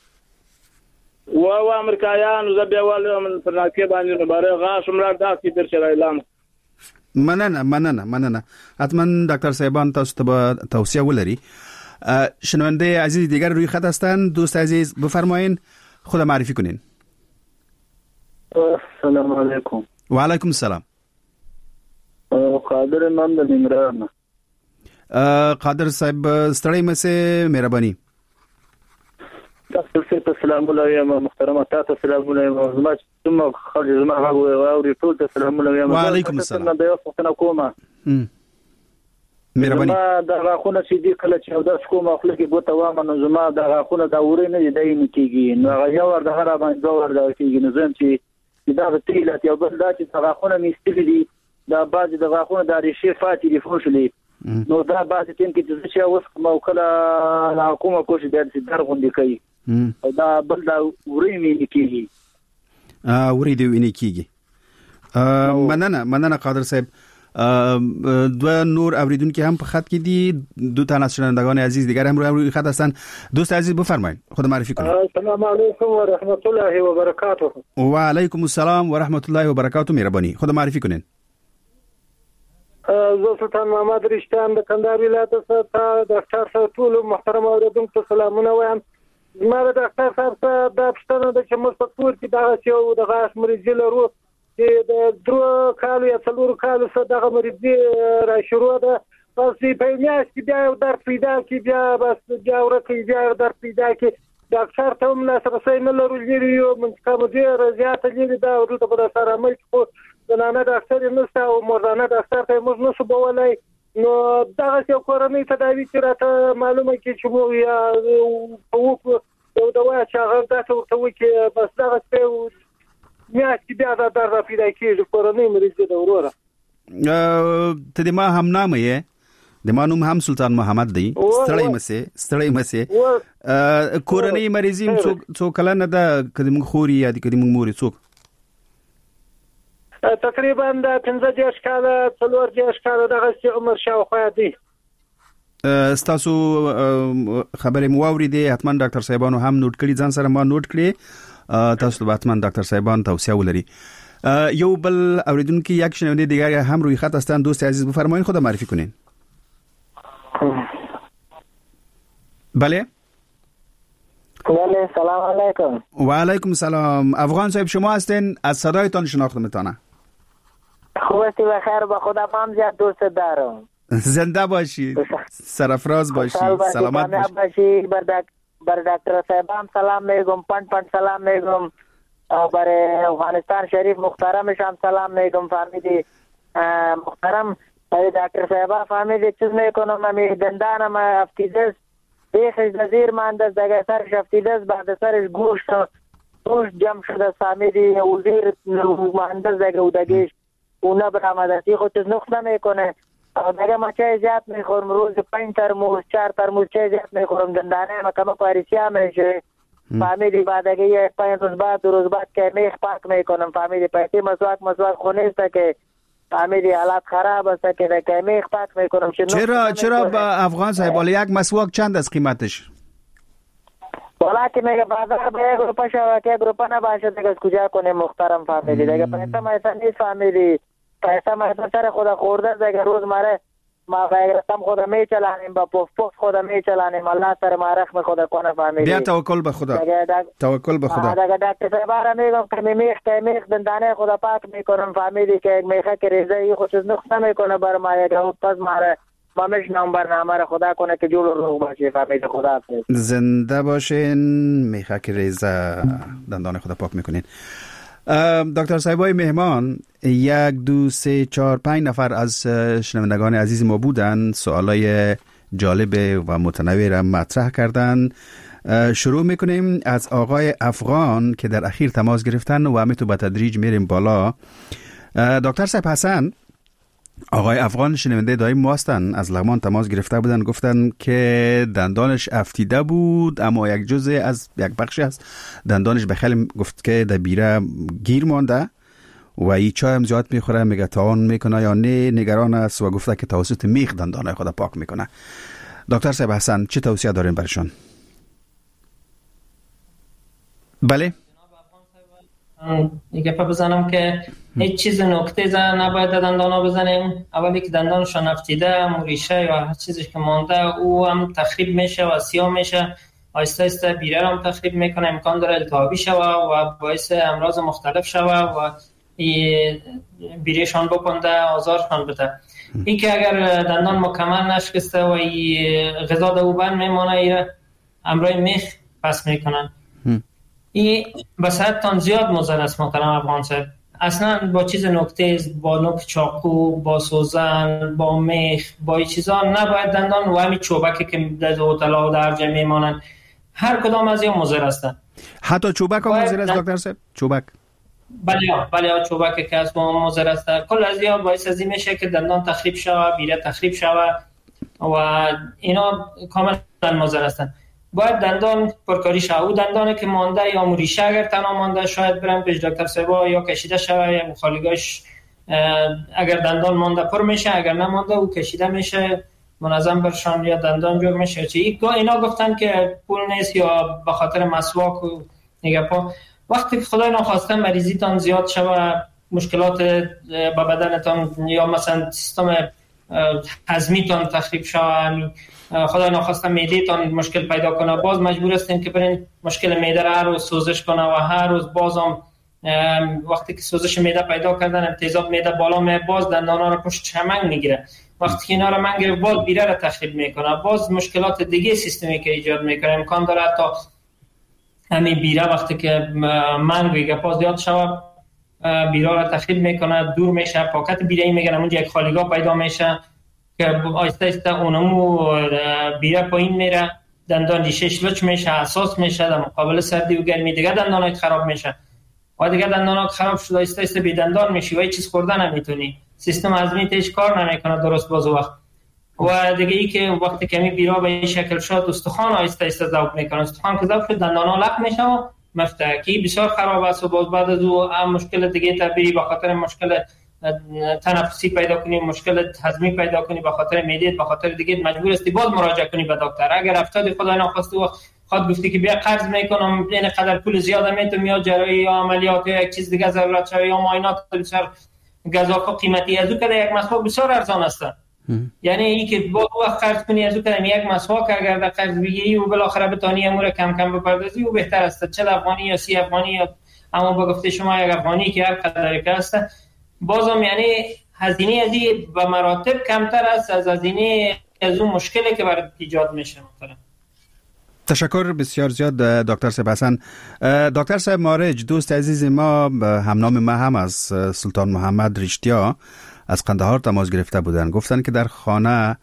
و و امریکایانو زبېوال په ناکې باندې نه باره غاښ مړ ډاکي درته اعلان مننه مننه مننه حتما دکتر صاحبان تاسو ته توصیه ولري. شنونده عزیز دیگر روی خط هستند. دوست عزیز بفرمایین خود معرفی کنین. السلام علیکم. و علیکم السلام. قادر امام د ننګرهار. قادر صاحب ستړی مسه مهرباني. تاسو ته سلام علیکم محترم تاسو سلام علیکم زما ثم خرج زما هغه او ټول ته سلام علیکم. و علیکم السلام. د یو څه نه کومه. مهرباني. ما دا غاخونه چې دی کله چې دا کومه خپل کې بوته وامه نو زما دا غاخونه دا ورې نه دی نه کیږي نو هغه یو ور د هر باندې دا ور دا کیږي نو زم چې دا د تیلات یو بل دا چې غاخونه میستلي دي دا باز د غاخونه د ریشې فاتې دی فوشلي نو دا باز تیم کې چې اوس کومه کله حکومت کوشش د درغوندې کوي او دا بل دا ورې مې کیږي ا ورې دی ونی کیږي مننه مننه قادر صاحب. دو نور اوریدونکو هم په خط کې دي. دو تا شنوندگان عزیز دیگر هم روی خط هستن. دوست عزیز بفرمایید خود معرفی کنید. السلام علیکم و رحمت الله و برکاته. و علیکم السلام و رحمت الله و برکاته. مهربانی خود معرفی کنید. زه سلطان محمد رشتان د کندهار ولایت څخه د ډاکټر صاحب ټول محترم اوریدونکو سلامونه وایم. زما د ډاکټر صاحب څخه د پښتنو د چې مستقور کې دا چې د غاښ مریض لرو چې د درو کالو یا څلورو کالو څخه دغه مریضي را شروع ده بس په میاشت کې بیا درد پیدا کی بیا بس بیا ورته بیا درد پیدا کی ډاکټر ته هم لاسرسي نه لرو لري یو منځکه ډیر زیات لري دا ورته په سره مې خو د نه ډاکټر نشته او مرانه ډاکټر ته موږ نشو بولای نو دغه یو کورنۍ تداوی چې راته معلومه کی چې مو یا او یو دوا چې هغه تاسو ورته وکي بس دغه څه میاشت بیا دا درد پیدا کیږي کورنۍ مریض دی وروره. ته د ما هم نامه یې د ما نوم هم سلطان محمد دی. ستړی مسه ستړی مسه کورنۍ مریضي څو کله نه ده کدی موږ خوري یا کدی موږ موري څوک تقریبا د پنځه دیرش کاله څلور دیرش کاله دغه عمر شاوخوا دی. ستاسو خبرې مو واوریدې حتما ډاکټر صاحبانو هم نوٹ کړي ځان سره ما نوٹ کړي تاسو ته حتما ډاکټر صاحبان توصیه ولري. یو بل اوریدونکو یک شنونده دیگر هم روی خط هستند. دوست عزیز بفرمایید خود معرفی کنین. بله بله سلام علیکم. و علیکم السلام. افغان صاحب شما هستین از صدایتان شناخته میتونه. خوبستی و خیر با خدا من زیاد دوست دارم. زنده باشید سرفراز باشید سلامت باشید. بر دکتر صاحبم سلام میگم پنج پنج سلام میگم بر افغانستان شریف محترمش هم سلام میگم فهمیدی محترم دکتر صاحبا فهمیدی چیز میکنم می دندانم افتیدس بیخش نظیر ماندست دیگه سرش افتیدس بعد سرش گوشت گوشت جمع شده فهمیدی وزیر ماندست دیگه و دگیش اونه برامدستی خود چیز نخ نمیکنه دیگه ما چای زیاد میخورم روز پنج ترموز چهار ترموز چای زیاد میخورم دندانه ما کم پاریسی هم میشه فهمیدی بعد اگه یک پنج روز بعد دو روز بعد که میخ پاک میکنم فهمیدی پیتی مسواک مسواک خونیسته که فهمیدی حالات خراب است که که میخ پاک میکنم. چرا چرا با افغان صاحب ولی یک مسواک چند از قیمتش؟ والا که میگه بازار به یک روپا شو که یک روپا نباشه دیگه از کجا کنه محترم فهمیدی دیگه پیسه مایسا نیست فهمیدی پیسه مایسا سر خدا خورده دیگه روز ماره ما فکرم خدا میچلانیم با پف پف خدا میچلانیم الله سر ما رحم خدا کنه فهمیدی. بیا توکل به خدا توکل به خدا. دیگه دکتر صاحب میگم که میخ که میخ دندانه خدا پاک میکنم فهمیدی که میخه که ریزه خودش نقص نمیکنه بر ما یک پس ماره ما میشنم برنامه رو خدا کنه که جور رو باشه فهمیدی. خدا زنده باشین. میخه که ریزه دندانه خدا پاک میکنین. دکتر صاحبای مهمان یک دو سه چهار پنج نفر از شنوندگان عزیز ما بودن سوالای جالب و متنوع را مطرح کردن. شروع میکنیم از آقای افغان که در اخیر تماس گرفتن و همه تو به تدریج میریم بالا. دکتر صاحب حسن آقای افغان شنونده دایم ما هستن، از لغمان تماس گرفته بودن، گفتن که دندانش افتیده بود اما یک جزء از یک بخشی از دندانش به خیلی گفت که در بیره گیر مانده و این چای هم زیاد میخوره، میگه تاون میکنه یا نه، نگران است و گفته که توسط میخ دندانای خود پاک میکنه. دکتر صاحب حسن چه توصیه دارین برشون؟ بله دیگه پا بزنم که هیچ چیز نکته زن نباید دندانا بزنیم. اولی که دندانشان افتیده، ریشه یا هر چیزی که مانده او هم تخریب میشه و سیاه میشه، آیسته آیسته بیره هم تخریب میکنه، امکان داره التهابی شوه و باعث امراض مختلف شوه و بیرهشان بکنده، آزارشان بده. این که اگر دندان مکمل نشکسته و غذا دو بند میمانه، ایره امرای میخ پس میکنن. این بسیار زیاد مضر است محترم افغان صاحب. اصلا با چیز نکته، با نوک چاقو، با سوزن، با میخ، با این چیزا نباید دندان و همین چوبکی که در هتل‌ها و در جای میمانن، هر کدام از این مضر هستن. حتی چوبک هم مضر است دکتر صاحب؟ چوبک بله بله چوبکی که از ما مضر است. کل از این باعث از این میشه که دندان تخریب شوه، بیره تخریب شوه و اینا کاملا مضر هستن. باید دندان پرکاری شوه. او دندانه که مانده یا ریشه اگر تنها مانده، شاید برم پیش دکتر صاحب یا کشیده شوه یا خالیگاهش اگر دندان مانده پر میشه، اگر نمانده او کشیده میشه، منظم برشان یا دندان جور میشه. چی اینا گفتن که پول نیست یا به خاطر مسواک و نگپا. وقتی که خدای نخواسته مریضیتان زیاد شوه، مشکلات به بدنتان یا مثلا سیستم هضمیتان تخریب شوه، خدای نخواسته معده‌تان مشکل پیدا کنه، باز مجبور هستین که برین مشکل معده را هر روز سوزش کنه و هر روز بازم وقتی که سوزش معده پیدا کردن، تیزاب معده بالا می، باز دندانا رو پشت چمنگ میگیره. وقتی که اینا رو منگ گرفت، باز بیره را تخریب میکنه، باز مشکلات دیگه سیستمی که ایجاد میکنه. امکان داره حتی همین بیره وقتی که منگ بگه باز زیاد شوه، بیره را تخریب میکنه، دور میشه، پاکت بیره میگن اونجا یک خالیگاه پیدا میشه که آیسته آیسته اونمو بیره پایین میره، دندان ریشش لچ میشه، حساس میشه، در مقابل سردی و گرمی دیگه دندانات خراب میشه و دیگه دندانات خراب شده آیسته آیسته بی دندان میشی و هیچ چیز خوردن نمیتونی، سیستم هضمیت هیچ کار نمیکنه درست باز وقت. و دیگه ای که وقتی که می بیرا به این شکل شد، استخوان آیسته آیسته ذوب میکنه، استخوان که ذوب شد دندانا لق میشه و مفتکی بسیار خراب است و باز بعد از او هم مشکل دیگه تبری به خاطر مشکل تنفسی پیدا کنی، مشکل هضمی پیدا کنی، به خاطر معده، به خاطر دیگه مجبور هستی باز مراجعه کنی به دکتر. اگر افتادی خدای نخواسته و خود گفتی که بیا قرض میکنم این قدر پول زیاده میتونم یا جراحی یا عملیات یا یک چیز دیگه ضرورت شوی یا معاینات بسیار گزافه قیمتی از او که یک مسواک بسیار ارزان است. یعنی این که با وقت قرض کنی از او که یک مسواک اگر در قرض بگیری و بالاخره بتانی امور کم کم بپردازی و بهتر است، چه افغانی یا سی افغانی یا اما با گفته شما یک افغانی که هر قدری که است، بازم یعنی هزینه از این به مراتب کمتر است از هزینه از اون مشکلی که برای ایجاد میشه. مثلا تشکر بسیار زیاد دکتر صاحب حسن. دکتر صاحب مارج، دوست عزیز ما همنام ما هم از سلطان محمد رشتیا از قندهار تماس گرفته بودن، گفتن که در خانه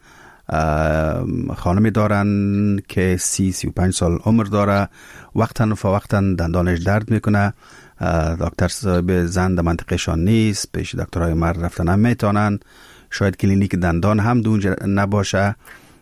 خانمی دارن که سی سی و پنج سال عمر داره، وقتاً فوقتاً دندانش درد میکنه، دکتر صاحب زن در منطقهشان نیست، پیش دکترهای مرد رفتن هم میتونن، شاید کلینیک دندان هم دونجا نباشه.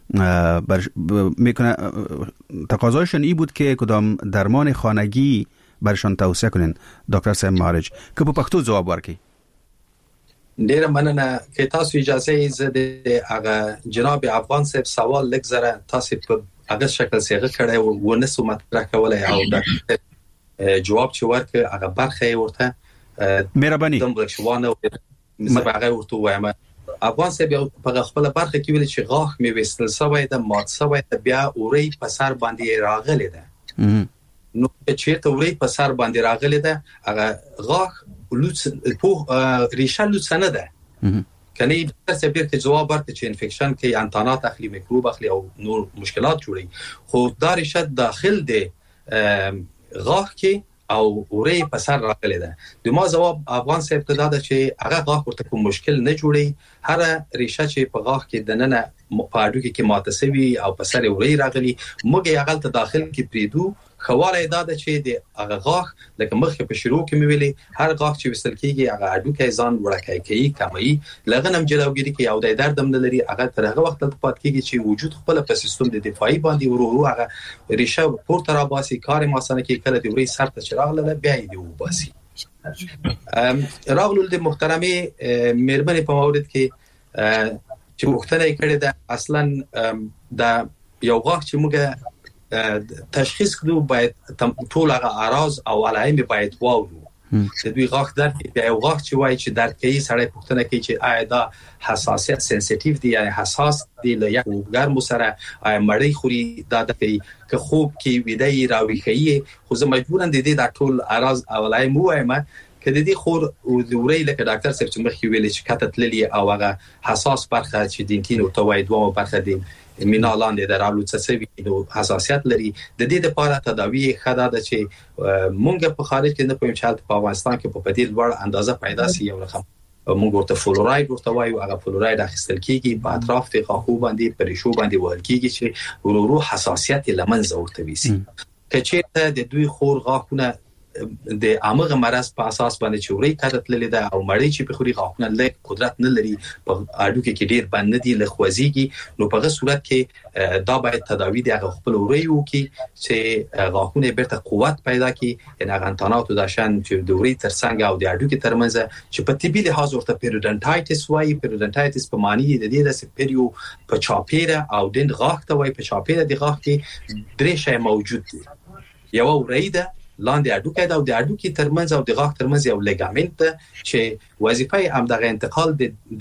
میکنه تقاضایشون ای بود که کدام درمان خانگی برشان توصیه کنین دکتر صاحب مارج که په پښتو جواب ورکړي. ډیر مننه که تاسو اجازه زده هغه جناب افغان صاحب سوال لګزره تاسو په هغه شکل صيغه کړی و ونسو مطرح کولای او د جواب چې ورکړه هغه برخه ورته مهرباني دم بلښوانه زبغه ورته وایم. افغان صاحب په خپل برخه کې ویل چې غاښ مې وستل سوی د مات سوی د بیا اوري په سر باندې راغلی ده. نو چې ته اوري په سر باندې راغلی ده هغه غاښ لوڅ په ریشه لوڅ نه ده. کني تاسو به کې جواب ورته چې انفیکشن کې انتانات اخلي، میکروب اخلي او نور مشکلات جوړي، خو دا ریشه داخل ده غاښ کې او اوري په سر راغلی ده. د ما جواب افغان صاحب ته دا ده چې هغه غاښ ورته کوم مشکل نه جوړي، هر ریشه چې په غاښ کې دننه په هډوکي کې ماته شوی او په سر وری راغلی موږ یې هغه ته داخل کې پریدو خواله دا ده چې د هغه غاښ لکه مخکې په شروع کې مې ویلي هر غاښ چې وصل کېږي هغه هډوکی ځان وړکی کوي کموي لغه نم جلوګیری کې یو د درد هم نه لري هغه تر هغه وخت پات کېږي چې وجود خپل په سیستم د دفاعي باندې ورو ورو هغه ریشه پورته را باسي کار ما سره کې کله د وری سر ته چراغ بیا یې وباسي راغلو د محترمه مېرمنې په مورد کې چې وختنه کړي ده اصلا د یو غاښ چې موږ تشخیص کړو باید ټول هغه اعراض او علائم باید واورو د دوی غاښ درد دی یو غاښ چې وایي چې درد کوي سړی پوښتنه کوي چې آیا دا حساسیت سنسټیو دی یا حساس دی له یو ګرم سره آیا مړی خوري دا د کوي که خوب کې ویدای راويخي خو زه مجبورم د دې د ټول اعراض او علائم وایم کله دې خور او د وری لکه ډاکټر صاحب چې مخکې ویل چې کته تللی او هغه حساس برخه چې دینکین او توای دوه برخه دي مینالاندې درالو څه نو حساسیت لري د دې لپاره تداوی خدا ده چې مونږ په خارج کې نه پوهیم چې په افغانستان کې په بدیل ور اندازه پیدا سي یو رقم مونږ ورته فلوراید ورته وایو هغه فلوراید اخیستل کیږي په اطراف د غاښو باندې پرېشو باندې وهل کیږي چې ورو ورو حساسیت لمنځه ورته ویسي کچېته د دوی خور غاښونه د عامه مرض په اساس باندې چوري کړه تللی ده او مړی چې په خوري غاښونه له قدرت نه لري په اډو کې ډیر باندې دي لخوازيږي نو په هغه صورت کې دا باید تداوی دی خپل وریو کې چې غاښونه بیرته قوت پیدا کړي ان غنټانات د شان چې د وری ترڅنګ او د اډو کې ترمنځ چې په طبي لحاظ ورته پیریډنټایټس وایي پیریډنټایټس په معنی د دې د سپیریو په چاپیره او د غاښ ته وایي په چاپیره د غاښ کې درې شی موجود دي یو وریده لاندې اډوکه دا او د اډوکي ترمنځ او د غاښ ترمنځ یو لیګامنت چې وظیفه هم دغه انتقال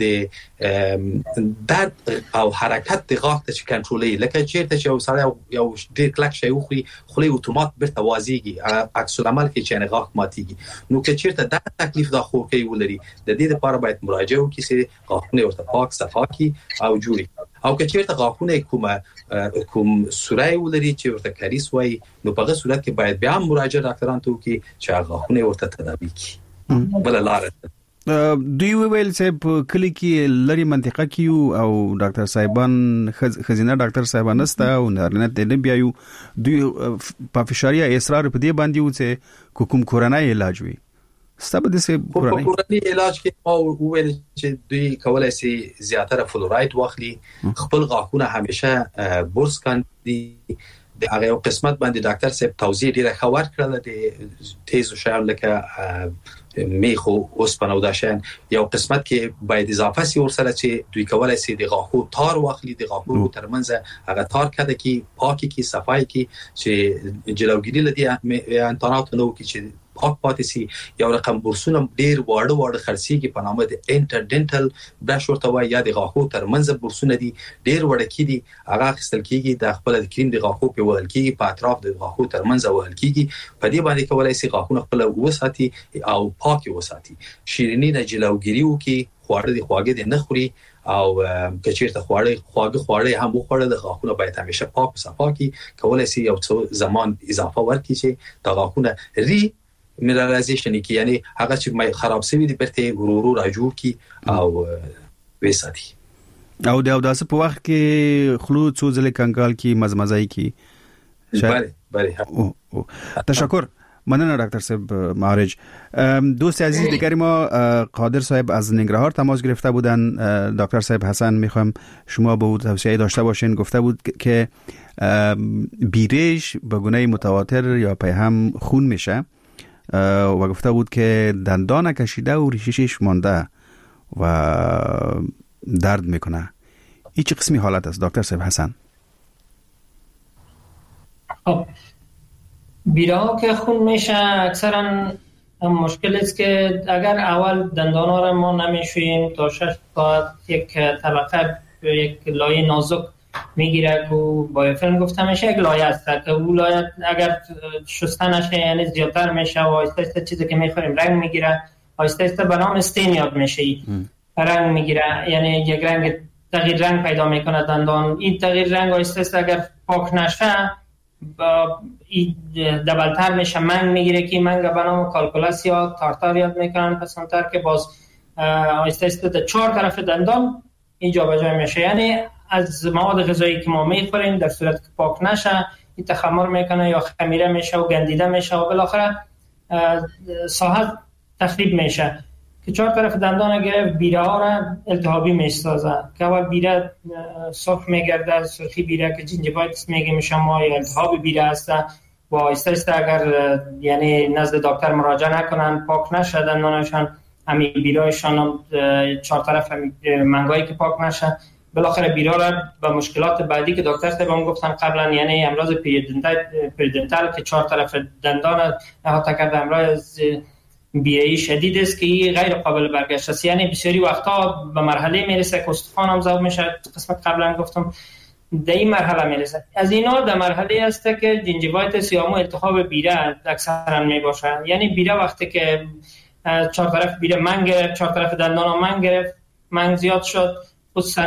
د درد او حرکت د غاښ ته کنټرولي لکه چیرته چې یو سړی یو ډیر کلک شي خو خو اتومات برته وازيږي عکس العمل کې چې غاښ ماتيږي نو که چیرته دا تکلیف د خو کوي ولري د دې لپاره باید مراجعه وکړي چې غاښونه ورته پاک صفا کړي او جوړي او که چیرته غاښونه کومه کوم سورای ولري چې ورته کریس وای نو په هغه صورت کې باید بیا مراجعه ډاکټرانو ته وکړي چې غاښونه ورته تداوي کړي بل لاره دوی ویل چې په کلی کې لري منطقه کې او ډاکټر صاحبان خزینه ډاکټر صاحبان نسته او نارینه ته بیا یو دوی په فشاري اصرار په دې باندې و چې کوم کورنۍ علاج وي ستاسو د سه کورنۍ کورنۍ علاج کې او ویل چې دوی کولای شي زیاتره فلوراید واخلي خپل غاښونه همیشه بورس کاندي د هغه قسمت باندې ډاکټر صاحب توضیح ډیره خبر کړل د تیزو شایل لکه میخو اوس په نو داشن یو قسمت کې باید اضافه سي ورسره چې دوی کولای شي د غاښو تار واخلي د غاښو ترمنځ هغه تار کده کې پاکي کې صفای کې چې جلوګیری لدی انتانات نو کې چې پاک پاتې سي یو رقم برسونه ډیر واړه واړه خرسيږي په نامه د انټرډنټل برش ورته وایي یا د غاښو ترمنځ برسونه دي ډیر وړکی دي هغه خستل کیږي د خپل د کریم د غاښو په وهل کیږي په اطراف د غاښو ترمنځ وهل کیږي په دې باندې کولای شي غاښونه خپل وساتي او پاکي وساتي شیرینی نه جلوګیری وکي خواړه د خواږه د نه خوري او کچیرته خواړه خواږه خواړه هم وخوړل غاښونه باید همیشه پاک صفا کی کولای شي یو څو زمان اضافه ورکړي چې د غاښونه ری مینرالایزیشن کی یعنی هغه چې خراب شوی دي برته ورورو را جوړ کی او وساتي او د اوداسه په وخت کې خلو څو ځله کنګال کی مزمزای کی بله بله تشکر مننه دکتر صاحب معارج. دوست عزیز دیگری ما قادر صاحب از ننگرهار تماس گرفته بودن. دکتر صاحب حسن میخوام شما به او توصیه داشته باشین. گفته بود که بیریش به گونه متواتر یا پیهم خون میشه و گفته بود که دندان کشیده و ریشش مانده و درد میکنه. این چه قسمی حالت است دکتر صاحب حسن؟ خب بیره ها که خون میشه اکثرا مشکل است که اگر اول دندان ها را ما نمیشوییم تا شش ساعت یک طبقه یک لایه نازک میگیره که بایوفیلم گفته میشه یک لایه است که اون لایه اگر شسته نشه یعنی زیادتر میشه و آهسته آهسته چیزی که میخوریم رنگ میگیره، آهسته آهسته به نام استین یاد میشه رنگ میگیره، یعنی یک رنگ تغییر رنگ پیدا میکنه دندان. این تغییر رنگ آهسته آهسته اگر پاک نشه دبلتر میشه، منگ میگیره که منگ به نام کالکولاس یا تارتار یاد میکنن پسانتر که باز آهسته آهسته چهار طرف دندان اینجا به جای میشه. یعنی از مواد غذایی که ما میخوریم در صورت که پاک نشه این تخمر میکنه یا خمیره میشه و گندیده میشه و بالاخره ساحت تخریب میشه که چهار طرف دندان گرفت بیره ها را التهابی میسازه که اول بیره سرخ میگرده، سرخی بیره که جینجیوایتیس میگیم شما یا التهاب بیره هست و آهسته آهسته اگر یعنی نزد دکتر مراجعه نکنن پاک نشه دندانشان همین بیرهشان چهار طرف منگایی که پاک نشه بالاخره بیره را به مشکلات بعدی که دکتر صاحب هم گفتن قبلا یعنی امراض پریدنتال که چهار طرف دندان احاطه کرده امراض بیه‌ای شدید است که غیر قابل برگشت است. یعنی بسیاری وقتا به مرحله میرسه که استخوان هم ذوب میشه، قسمت قبلا گفتم در این مرحله میرسه. از اینا در مرحله است که جینجیوایتیس یا التهاب بیره اکثرا میباشه. یعنی بیره وقتی که چهار طرف بیره منگ گرفت، چهار طرف دندان منگ گرفت، منگ زیاد شد، خصوصا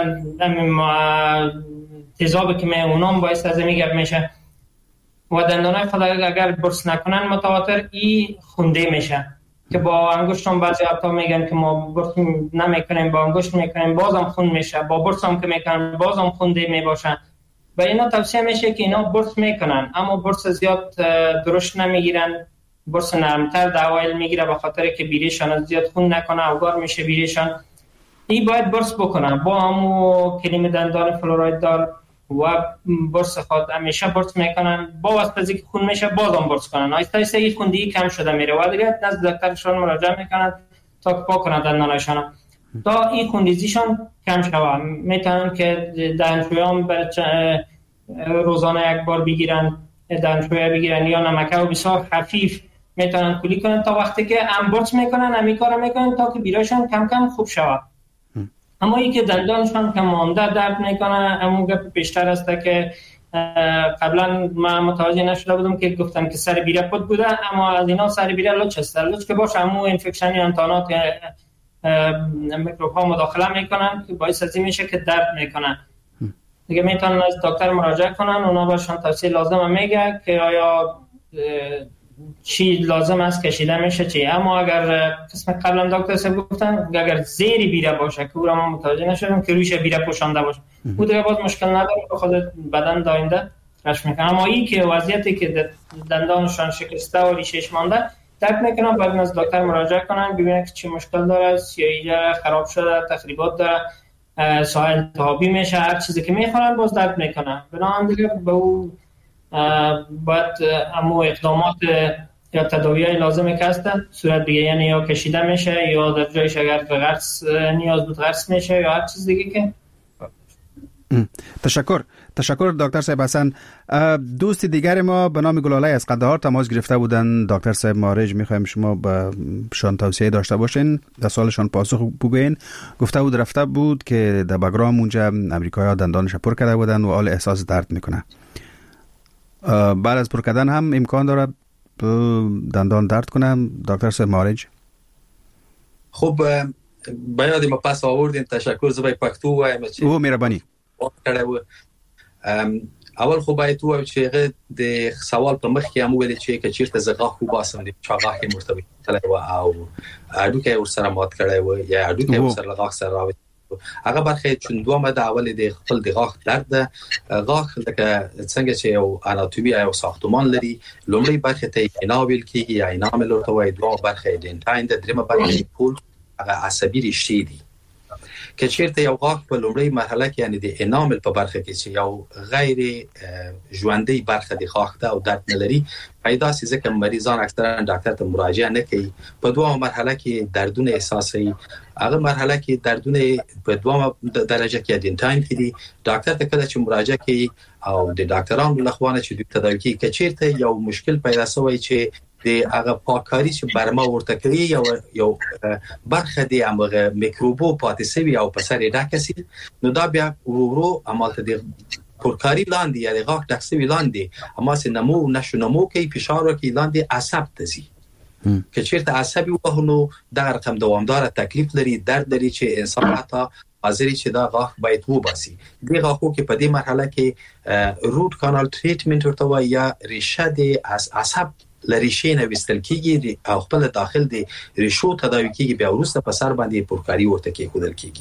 تیزابی که می اونام باعث از میگرد میشه و دندانای خود اگر برس نکنن متواتر ای خونده میشه که با انگشت هم بعضی وقتا میگن که ما برس نمیکنیم با انگشت میکنیم بازم خون میشه، با برس هم که میکنن بازم خونده میباشه. و اینا توصیه میشه که اینا برس میکنن اما برس زیاد درشت نمیگیرن، برس نرمتر در اوایل میگیره به خاطر که بیریشان زیاد خون نکنه اوگار میشه بیریشان. این باید برس بکنن با همو کریم دندان فلوراید دار و برس خود همیشه برس میکنن با واسطه که خون میشه بازم برس کنن. آهسته آهسته این خوندگی کم شده میره و دیگه نزد دکترشون مراجعه میکنن تا پاک کنن دندانشون تا این خوندیزیشون کم شوه. میتونن که دندانشویان بر روزانه یک بار بگیرن، دندانشویه بگیرن یا نمکه و بسیار خفیف میتونن کلی کنن تا وقتی که هم برس میکنن همین کارو میکنن تا که بیرایشون کم کم خوب شوه. اما ای که دندانشان که مانده درد میکنه همون گپ بیشتر است که قبلا من متوجه نشده بودم که گفتن که سر بیره پد بوده اما از اینا سر بیره لوچ است. لوچ که باشه همون انفکشنی انتانات میکروب ها مداخله میکنن که باعث از این میشه که درد میکنن. دیگه میتونن از دکتر مراجعه کنن، اونا باشن توصیه لازم میگه که آیا چی لازم است کشیده میشه چی. اما اگر قسم قبلا دکتر صاحب گفتن اگر زیر بیره باشه که او را ما متوجه نشدیم که رویش بیره پوشانده باشه او دیگه باز مشکل نداره به خود بدن داینده رشد میکنه. اما این که وضعیتی که دندانشان شکسته و ریشش مانده درد میکنن باید از دکتر مراجعه کنن ببینن که چی مشکل داره، یا خراب شده، تخریبات داره، ساحل التهابی میشه، هر چیزی که میخورن باز درد میکنن. بنابراین دیگه به او باید امو اقدامات یا تداوی‌های لازمی که هستن صورت بگیره، یعنی یا کشیده میشه یا در جایش اگر غرس نیاز بود غرس میشه یا هر چیز دیگه که. تشکر تشکر دکتر صاحب حسن. دوست دیگر ما به نام گلاله از قندهار تماس گرفته بودن. دکتر صاحب مارج میخوایم شما به شان توصیه داشته باشین، در سوالشان پاسخ بگوین. گفته بود رفته بود که در بگرام اونجا امریکایی‌ها دندانش پر کرده بودن و حال احساس درد میکنه. بعد از پر کردن هم امکان داره دندان درد کنه دکتر صاحب مارج؟ خب بیاد ما پس آوردین. تشکر زبای پکتو و امچی او مهربانی. اول خو باید تو چې د سوال په مخ کې هم ویل چې که چیرته زغاخ خو باسم د چاغاخ کې مرتبط کړي و او اډو کې ور سره مات کړي و یا اډو کې ور سره لغاخ سره راوي هغه برخه چون دومره د اول د خپل د غاخ درد غاخ لکه څنګه چې او اناتومي او ساختمان لري لومړی برخه ته انابل کېږي یا انامل ورته وایي دوه برخه د انټاین د درېمه برخه پول هغه عصبي رشتې دي که چیرته یو غاښ په لومړی مرحله کې یعنی د انامل په برخه کې چې یو غیر ژوندۍ برخه د غاښ ته او درد نه لري پیدا سي ځکه مریضان اکثرا ډاکټر ته مراجعه نه کوي. په دوه مرحله کې دردونه احساسوي. هغه مرحله کې دردونه په دوه درجه کې د انټاین کې دي. ډاکټر ته کله چې مراجعه کوي او د ډاکټرانو له خوا نه چې د تداوي کې که چیرته یو مشکل پیدا شوی چې د هغه پاککاری چې برما ورته کوي یو یو برخه دی هغه میکروبو پاتې سوي او په سر ډاکسي نو دا بیا ورو عملته د پرکاری لاندې یا د غاښ ډکسوي لاندې اما سه نمو نشو نمو کوي فشار ورکوي لاندې عصب تزي که چیرته عصبي وهنو دا رقم دوامدار تکلیف لري درد لري چې انسان حتی حاضرې چې دا غاښ باید وباسي. د غاښو کې په دې مرحله کې روټ کانال ټریټمنټ ورته وایي یا ریشه د عصب لریشې نه وستل کیږي او خپل داخل دی ریشو تداوی کیږي بیا وروسته په سر باندې پرکاری ورته کېښودل کیږي.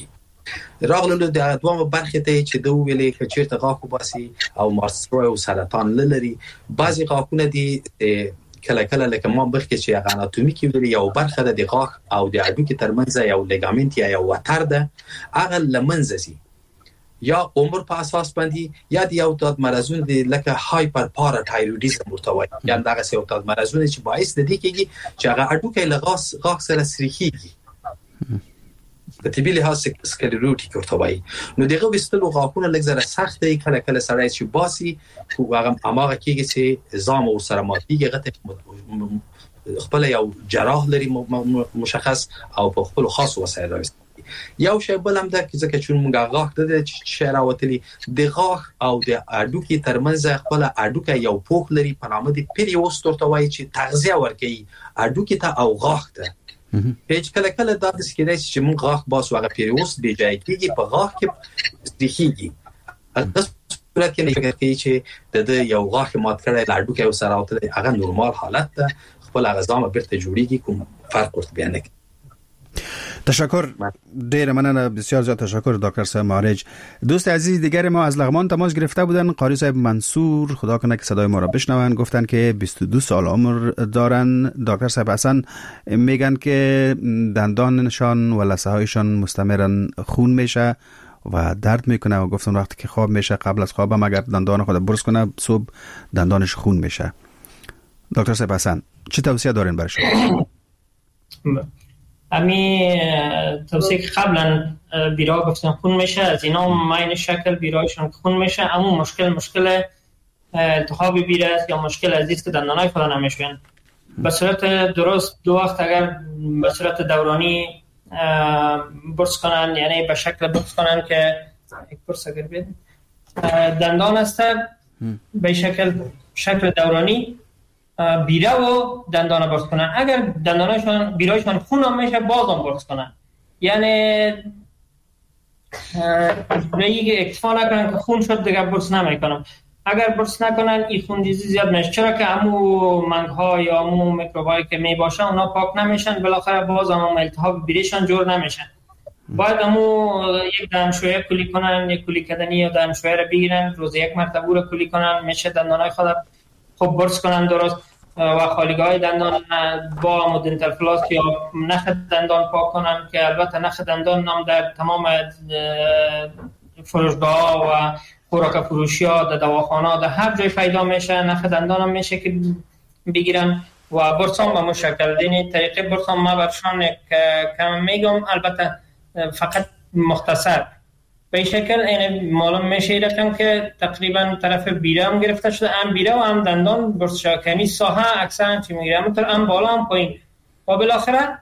راغلو د دوه برخه ته چې دوه ویلې چې چیرته غاښ وباسي او مارسترو او سرطان لري. بعضی غاښونه دي کله کله لکه ما بخکې چې هغه اناتومیکي ویلي یو برخه د غاښ او د هډوکي ترمنځ یو لیګامنت یا یو وتر ده، هغه لمنځي یا عمر په اساس باندې یا د یو تاد مرزون دی لکه هایپر پاراتایرویډیزم ورته یعنی دغه یو تاد مرزون چې باعث د دې کېږي چې هغه هډوکي لغاس غاښ سره سریخيږي په طبي لحاظ سکلروټیک ورته وایي. نو دغه وستلو غاښونه لږ زره سخت دی، کله کله سړی چې باسي هغه اماغه کېږي چې زام او سره ماتيږي، هغه خپل یو جراح لري مشخص او په خپل خاص وسایل راوستي. یو شی بل هم ده چې ځکه چې موږ غاښ د شراوتلی د غاښ او د هډوکي ترمنځ خپل هډوکي یو پوښ لري په نامه د پیریوست ورته وایي چې تغذیه ورکوي هډوکي ته او غاښ ته. هیڅ کله کله دا د سکیدای چې موږ غاښ باسو هغه پیریوست به ځای کېږي په غاښ کې ځخیږي. د صورت کې نه کوي چې د یو غاښ مات کړی هډوکي او سره راوتلی هغه نورمال حالت ده، خپل غذا بیرته جوړیږي، کوم فرق ورته بیان نکړي. تشکر، دیر مننه، بسیار زیاد تشکر دکتر صاحب معالج. دوست عزیز دیگر ما از لغمان تماس گرفته بودن، قاری صاحب منصور، خدا کنه که صدای ما را بشنون، گفتن که بیست و دو سال عمر دارن. دکتر صاحب اصلا میگن که دندانشان و لثه هایشان مستمرا خون میشه و درد میکنه و گفتن وقتی که خواب میشه قبل از خوابم اگر دندان خود برس کنه صبح دندانش خون میشه. دکتر صاحب اصلا چه توصیه دارین برای شما؟ امی توصیه که قبلا بیرا گفتن خون میشه، از اینا ماین شکل بیرایشون خون میشه، اما مشکل مشکل التهاب بیره است یا مشکل عزیز که دندانای خود نمیشون. به صورت درست دو وقت اگر به صورت دورانی برس کنن، یعنی به شکل برس کنن که یک برس اگر بید دندان است به شکل شکل دورانی بیره و دندان برس کنن. اگر دندانشون بیرایشون خون هم میشه باز هم برس کنن، یعنی دیگه اکتفا نکنن که خون شد دیگه برس نمیکنن. اگر برس نکنن این خونریزی زیاد میشه، چرا که امو منگ ها یا امو میکروبایی که میباشن اونا پاک نمیشن، بالاخره باز هم التهاب بیرهشان جور نمیشن. باید امو یک دهنشویه کلی کنن، یک کلی کدنی یا دهنشویه رو بگیرن، روز یک مرتبه رو کلی کنن، میشه دندانای خود خوب برس کنن درست و خالیگاه دندان با مدنتال فلاس یا نخ دندان پاک کنن که البته نخ دندان نام در تمام فروشگاه و خوراک فروشی ها در دواخانه در هر جای پیدا میشه. نخ دندان هم میشه که بگیرن و برسان به مشکل دینی طریقه برسان ما برشان کم میگم، البته فقط مختصر به شکل این معلوم میشه رقم که تقریبا طرف بیره هم گرفته شده، هم بیره و هم دندان برس شاکنی ساحه اکثر چی میگیره همونطور هم بالا هم پایین و بالاخره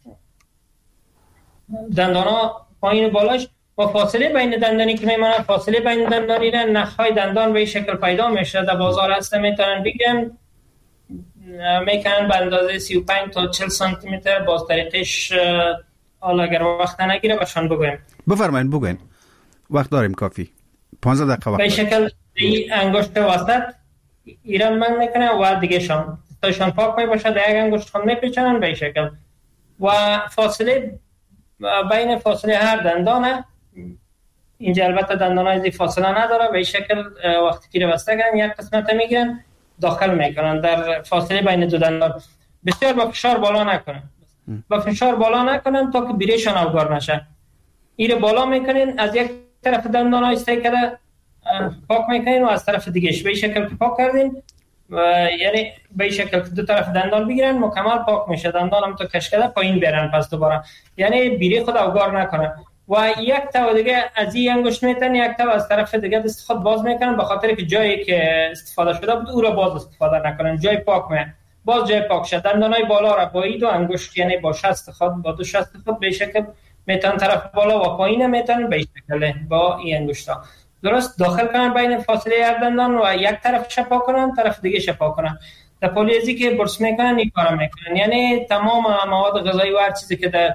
دندان ها پایین و بالاش و فاصله بین دندانی که میمونه، فاصله بین دندانی را نخهای دندان به شکل پیدا میشه. در بازار هسته میتونن بگیرن، میکنن به اندازه سی و پنج تا چهل سانتی متر. باز طریقش حالا اگر وقت نگیره باشن بگویم. بفرمایید بگوین، وقت داریم کافی، پانزده دقیقه وقت. به شکل این انگشت وسط ایران من میکنه و دیگه شان تاشون پاک می باشه، در یک انگشت خون میپیچنن به شکل و فاصله بین فاصله هر دندانه. اینجا البته دندانای زی فاصله نداره، به شکل وقتی که بسته کردن یک قسمت میگیرن داخل میکنن در فاصله بین دو دندان. بسیار با فشار بالا نکنن، با فشار بالا نکنن تا که بیرهشان اوگار نشه. ایره بالا میکنین، از یک طرف دندان های استیکره پاک میکنین و از طرف دیگهش به شکل که پاک کردین و یعنی به شکل که دو طرف دندان بگیرن مکمل پاک میشه. دندان هم تو کشکده پایین بیارن پس دوباره، یعنی بیره خود اوگار نکنن. و یک تا دیگه از این انگشت میتن، یک تا از طرف دیگه دست خود باز میکنن، به خاطر که جایی که استفاده شده بود او را باز استفاده نکنن، جای پاک میه باز جای پاک شد. دندانای بالا را با این دو انگشت یعنی با شست خود با دو شست خود به شکل میتن طرف بالا و پایین میتن به شکل با این انگشتا درست داخل کنن بین فاصله هر دندان و یک طرف شپا کنن، طرف دیگه شپا کنن. در پولیزی که برس میکنن این کارا میکنن، یعنی تمام مواد غذایی و هر چیزی که در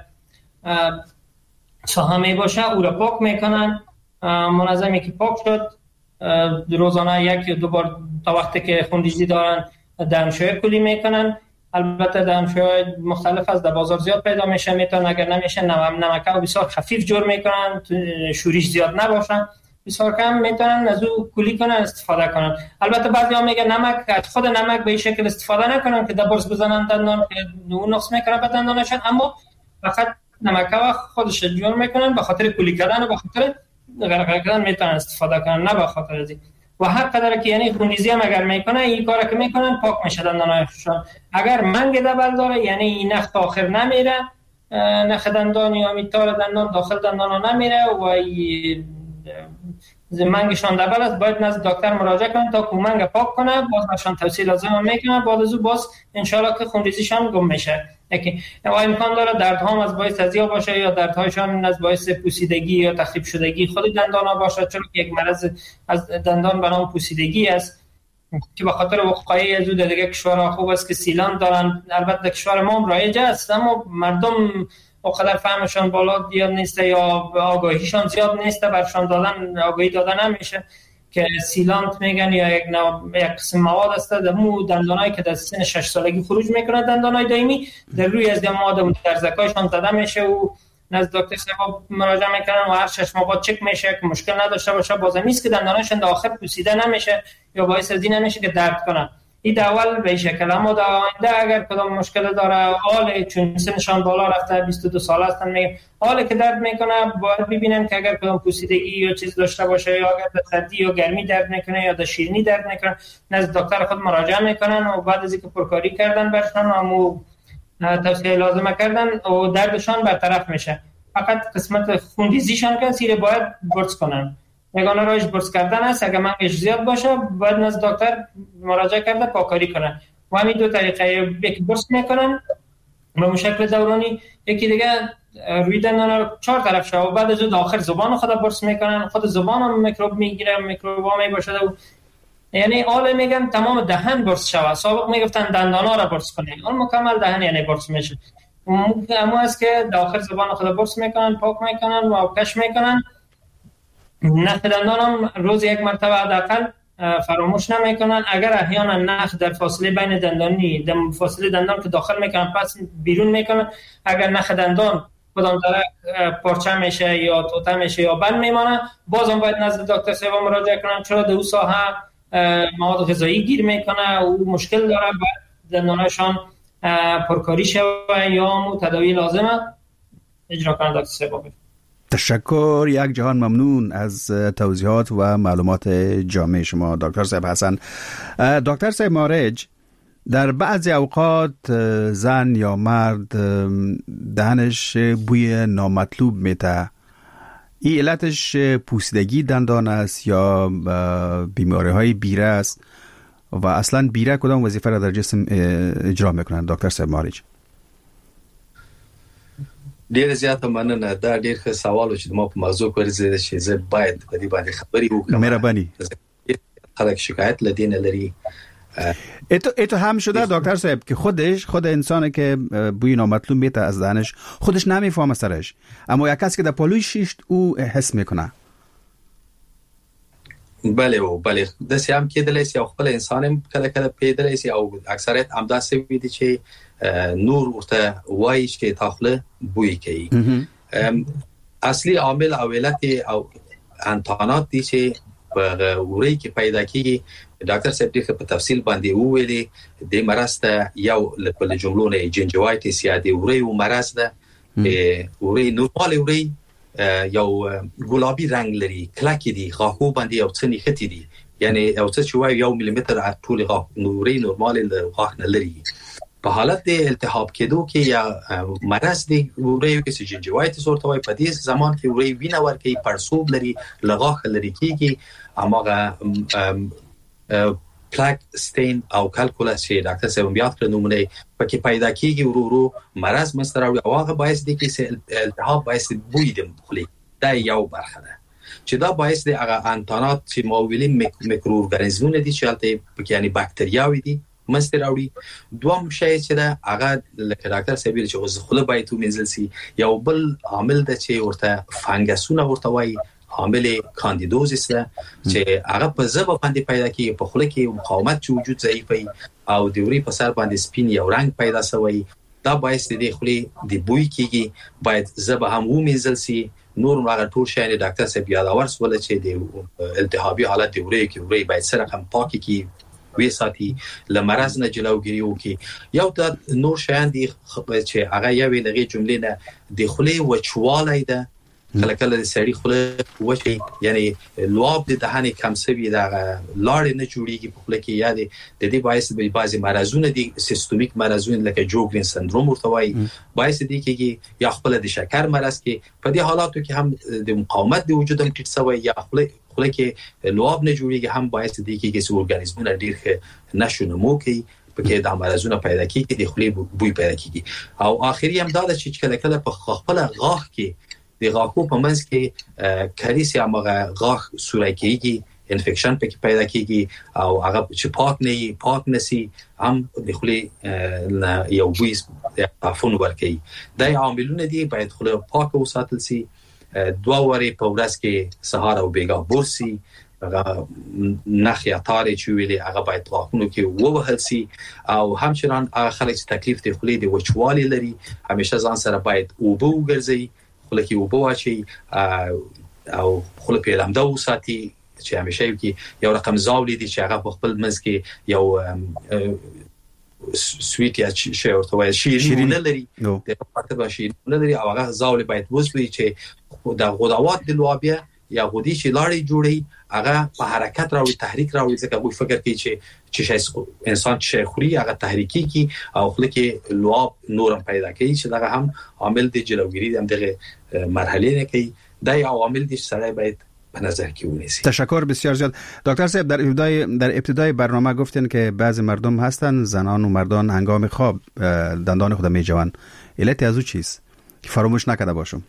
ساحه می باشه او را پاک میکنن. منظمی که پاک شد روزانه یک یا دو بار تا وقتی که خونریزی دارن دهنشویه کلی میکنن. البته در شوهای مختلف از در بازار زیاد پیدا میشه، میتونن اگر نمیشه نمک و بسیار خفیف جور میکنن، شوریش زیاد نباشن، بسیار کم میتونن از او کولی کنن استفاده کنن. البته بعضی ها میگن نمک، خود نمک به این شکل استفاده نکنن که در برس بزنن دندان که اون نقص میکنه به دندانشون، اما فقط نمک و خودش جور میکنن به خاطر کولی کردن و به خاطر غرق کردن میتونن استفاده کنن، نه به خاطر از این. و هر قدر که یعنی خونریزی هم اگر میکنه این کارا که میکنن پاک میشه دندانشون. اگر منگ دبل داره یعنی این نخ آخر نمیره، نخ دندان یا میتار دندان داخل دندان نمیره و منگشان دبل است، باید نزد دکتر مراجعه کنن تا منگ پاک کنه، باز نشان توصیه لازم میکنه، بعد از او باز انشالله که خونریزیشان گم میشه. یکی و امکان داره دردها از باعث تزیه باشه یا دردهایشان از باعث پوسیدگی یا تخریب شدگی خود دندان ها باشه، چون یک مرض از دندان به نام پوسیدگی است که به خاطر وقایع از او در دیگه کشورها خوب است که سیلان دارن. البته در کشور ما هم رایج است اما مردم اونقدر فهمشان بالا زیاد نیست یا آگاهیشان زیاد نیست، برشان دادن آگاهی دادن نمیشه که سیلانت میگن یا یک نوع یک قسم مواد است در مو دندانایی که در سن شش سالگی خروج میکنه، دندانای دائمی در روی از مواد مترزکایشان زده میشه و نزد دکتر صاحب مراجعه میکنن و هر شش ماه بعد چک میشه که مشکل نداشته باشه، بازم نیست که دنداناشون داخل پوسیده نمیشه یا باعث از این نمیشه که درد کنه. این اول به شکل، اما در آینده اگر کدام مشکل داره، حال چون سنشان بالا رفته بیست و دو ساله هستن، میگه حالی که درد میکنه باید ببینیم که اگر کدام پوسیدگی یا چیز داشته باشه یا اگر در سردی یا گرمی درد میکنه یا در شیرینی درد میکنه، نزد دکتر خود مراجعه میکنن و بعد از اینکه پرکاری کردن برشان و توصیه لازمه کردن و دردشان برطرف میشه. فقط قسمت خونریزیشان که سیر باید برس کنن، یگانه راهش برس کردن است. اگر منگش زیاد باشه باید نزد دکتر مراجعه کرده پاکاری کنن و همین دو طریقه، یکی برس میکنن به شکل دورانی، یکی دیگه روی دندان رو چهار طرف شو و بعد از اون داخل زبان خود برس میکنن، خود زبان هم میکروب میگیره، میکروبا میباشه و یعنی حالا میگن تمام دهن برس شوه. سابق میگفتن دندانا را برس کنین، اون مکمل دهن یعنی برس میشه. اما است که داخل زبان خود برس میکنن، پاک میکنن و کش میکنن. نخ دندان هم روز یک مرتبه حداقل فراموش نمیکنن. اگر احیانا نخ در فاصله بین دندانی در فاصله دندان که داخل میکنن پس بیرون میکنن، اگر نخ دندان کدام طرف پارچه میشه یا توته میشه یا بند میمانه، بازم باید نزد دکتر صاحب مراجعه کنن، چرا در اون ساحه مواد غذایی گیر میکنه و مشکل داره، باید دندانشان پرکاری شوه یا مو تداوی لازمه اجرا کنن دکتر صاحب. تشکر، یک جهان ممنون از توضیحات و معلومات جامع شما دکتر صاحب حسن. دکتر صاحب مارج، در بعضی اوقات زن یا مرد دهنش بوی نامطلوب میته، این علتش پوسیدگی دندان است یا بیماری های بیره است و اصلا بیره کدام وظیفه را در جسم اجرا میکنن دکتر صاحب مارج؟ ډیر زیات مننه، دا ډیر ښه سوال و چې ما په موضوع ورزیده چې زه باید په دې باندې خبرې وکړم. مهرباني. خلک شکایت لدین لري. اتو اتو هم شده دکتر صاحب که خودش خود انسانی که بوی نامطلوب میته از دهنش خودش نمیفهمه سرش، اما یک کسی که در پلوی شیشت او حس میکنه. بله و بله داسې هم کېدلی سي او خپل انسان هم کله کله پیدلی سي او اکثریت همداسې وي دي چې نور ورته وایي چې تاخله بوی کوي. اصلي عامل او علت او انتانات دي چې په وری کې پیدا کیږي. ډاکټر صاحب دې په تفصیل باندې وویلي د مرض ته یو په جملو نه جنجوایټس یا د وری او مرض ده. وری نورمال وری یو ګلابي رنگ لري، کلکې دي، غاښو باندې یو څه نښتې دي، یعنی یو څه چې وایي یو ملي متر ټول غاښ نوري نورمال غاښ نه لري. په حالت د التهاب کېدو کې یا مرض دی وری کې چې جنجوایټس ورته وایي، په دې زمان کې وری وینه ورکوي، پړسوب لري، لغاښ لري کېږي، هماغه پلاک ستین او کالکولاس چې ډاکټر صاحب بیا تر نمونه پکې پیدا کیږي، ورو ورو مرض مستراوي او هغه باعث دي چې التهاب باعث بوی د مخلي دا یو برخه ده چې دا باعث دي هغه انتانات چې مویلین میکرو ارګانیزمونه دي چې البته پکې یعنی باکتریاوي دي مستراوي. دوم شی چې دا هغه لکه ډاکټر صاحب چې غوښه باید ومنځل سي. یو بل عامل ده چې ورته فنګسونه ورته وایي، عامل کاندیدوزیس ده چې هغه په ژبه باندې پیدا کیږي، په خوله کې مقاومت چې وجود ضعیفوي او د وری په سر باندې سپین یو رنگ پیدا شوی، دا باعث د خولې د بوی کیږي. باید زبه هم ومنځل سي. نور هغه ټول شی ډاکټر صاحب یاداور سول چې د التهابي حالت د وری کې وری باید سره هم پاکي کی وی ساتي، لمرز نه جلوګیری وکي. یو د نور شیان دي چې هغه یوې دغه جملې نه د خولې وچوالی ده. کله کله د سړی خوله وچی، یعنی لواب د دهان کم سوي د لاړې نه جوړیږي په خوله کې، یا د دې باعث به بعضی مرزونه دي سیستمیک مرزونه لکه جوګرین سندروم ورته وایي، باعث دي کېږي یا خپل د شکر مرز کې. په دې حالاتو کې هم د مقاومت د وجود هم ټیټ شوی، یا خپل خوله کې لواب نه جوړیږي، هم باعث دي کېږي چې ارګانیزمونه ډیر ښه نشو نمو کوي، پکې د مرزونه پیدا کیږي، د خولې بوی پیدا کیږي. او اخري هم دا چې کله کله په خپل غاښ کې د غاښو په منځ کې کریس یا مغه غاښ سورای کېږي، انفیکشن پکې پیدا کیږي، او هغه چې پاک نه وي پاک نسی، هم د خولې یو بوی تعفن ورکوي. دا عاملونه دي باید خوله پاک وساتل سي. دوه واري په ورځ کې سهار او بیګا بورسي، هغه نخ یا تارې چې ویلي هغه باید غاښونو کې ووهل سي. او همچنان هغه خلک چې تکلیف د خولې د وچوالي لري همیشه ځان سره باید اوبه وګرځي، خوله کې اوبه واچي او خوله په لمده وساتي، چې همیشه کې یو رقم زاولي دي چې هغه په خپل منځ کې یو سویت یا شی ورته وایي شیرین لري، د پاتې شیرین لري، او هغه زاولي باید وسوي چې د غدوات د لوابیا یا غدي چې لاړې جوړي هغه په حرکت راوي، تحریک راوي، ځکه وایي فکر کوي چې چې شي انسان چې خوري هغه تحریکی کی او خله کې لواب نورم پیدا کوي، چې دا هم عامل دی جلوگیری د دغه مرحله نه کوي. دا یو عامل دی چې سړی باید به نظر کې ونیسي. تشکر بسیار زیاد دکتر صاحب. در ابتدای در ابتدای برنامه گفتین که بعضی مردم هستن زنان و مردان هنگام خواب دندان خود میجوان، علت از او چیست که فراموش نکرده باشم؟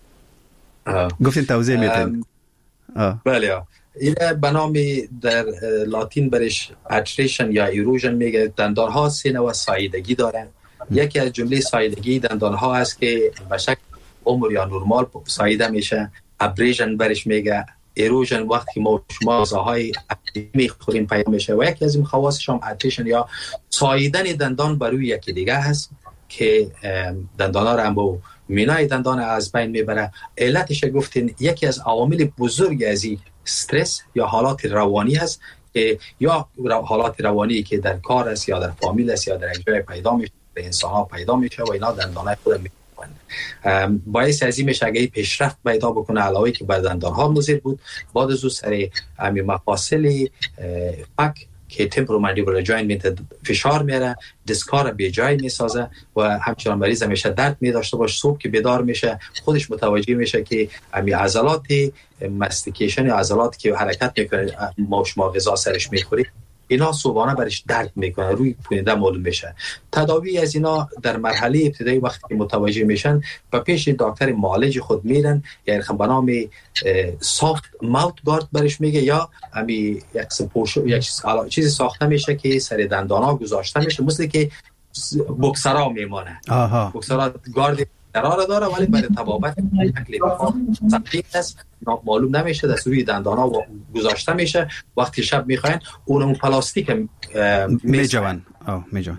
گفتین توضیح میدین. بله، این به نام در لاتین برش اتریشن یا ایروژن میگه. دندان ها سه نوع ساییدگی دارن. یکی از جمله ساییدگی دندان ها است که به شکل عمر یا نرمال ساییده میشه. ابریژن برش میگه. ایروژن وقتی ما شما غذاهای میخوریم پیدا میشه. و یکی از این خواصش هم اتریشن یا ساییدن دندان بر روی یکی دیگه هست که دندان ها رو هم با مینای دندان از بین میبره. علتش گفتین یکی از عوامل بزرگ از این استرس یا حالات روانی هست که یا حالات روانی که در کار است یا در فامیل است یا در جای پیدا میشه، به انسان ها پیدا میشه و اینا دندان های خود میکنه. باعث از این میشه اگه پیشرفت پیدا بکنه علاوه که بر دندان ها مضر بود، بعد از اون سر امی مفاصل فک که تمپروماندیبولار جوینت فشار میاره، دسکار به جای میسازه و همچنان مریض همیشه درد می داشته باشه. صبح که بیدار میشه خودش متوجه میشه که امی عضلات ماستیکیشن یا عضلات که حرکت میکنه ما شما غذا سرش میخوری اینا صبحانه برش درد میکنه، روی پونده معلوم میشه. تداوی از اینا در مرحله ابتدایی وقتی که متوجه میشن به پیش دکتر معالج خود میرن، یعنی به نام سافت ماوت گارد برش میگه، یا امی یک سپوشو یک چیزی ساخته میشه که سر دندانا گذاشته میشه، مثل که بوکسرا میمانه. بوکسرا گارد قرار داره ولی برای طبابت شکل سطحی است، معلوم نمیشه، دست روی دندانا گذاشته میشه. وقتی شب میخواین اونم پلاستیک میجوان آه میجوان.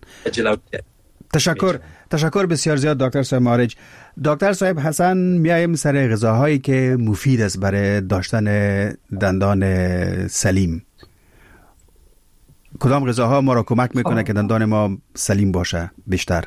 تشکر تشکر بسیار زیاد دکتر صاحب معالج. دکتر صاحب حسن، میایم سر غذاهایی که مفید است برای داشتن دندان سلیم. کدام غذاها ما را کمک میکنه که دندان ما سلیم باشه بیشتر؟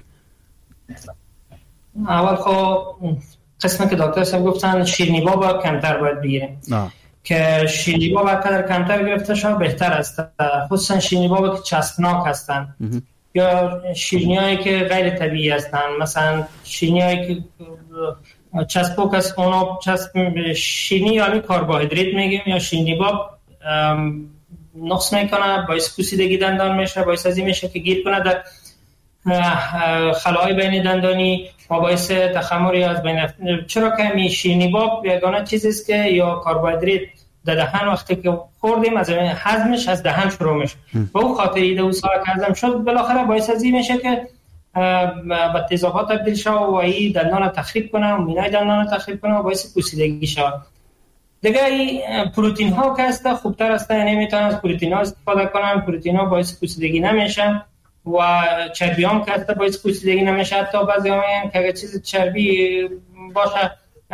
اول خب قسمی که دکتر صاحب گفتن شیرینی با کمتر باید بگیریم، که شیرینی با قدر کمتر گرفته شد بهتر است، خصوصا شیرینی با که چسبناک هستن یا شیرینی هایی که غیر طبیعی هستن، مثلا شیرینی هایی که چسبوک است، اونا چسب شیرینی یعنی کربوهیدرات میگیم، یا شیرینی با نقص میکنه، باعث پوسیدگی دندان میشه، باعث ازی میشه که گیر کنه در خلاهای بین دندانی و باعث تخمری از بین رفت. چرا که می شیرینی باب یگانه چیزی است که یا کربوهیدرات در دهن وقتی که خوردیم از هضمش از دهن شروع میشه و اون خاطر ایده و ساعت هضم شد بالاخره باعث ازی میشه که به تیزابات تبدیل شه و این دندان تخریب کنه و مینای دندان تخریب کنه و باعث پوسیدگی شود. دیگه این پروتئین ها که هست خوبتر است، نمیتونن از پروتئین ها استفاده کنن، پروتئین ها باعث پوسیدگی نمیشه و چربی هم که حتی باعث پوسیدگی نمیشه. حتی بعضی هم میگن که اگر چیز چربی باشه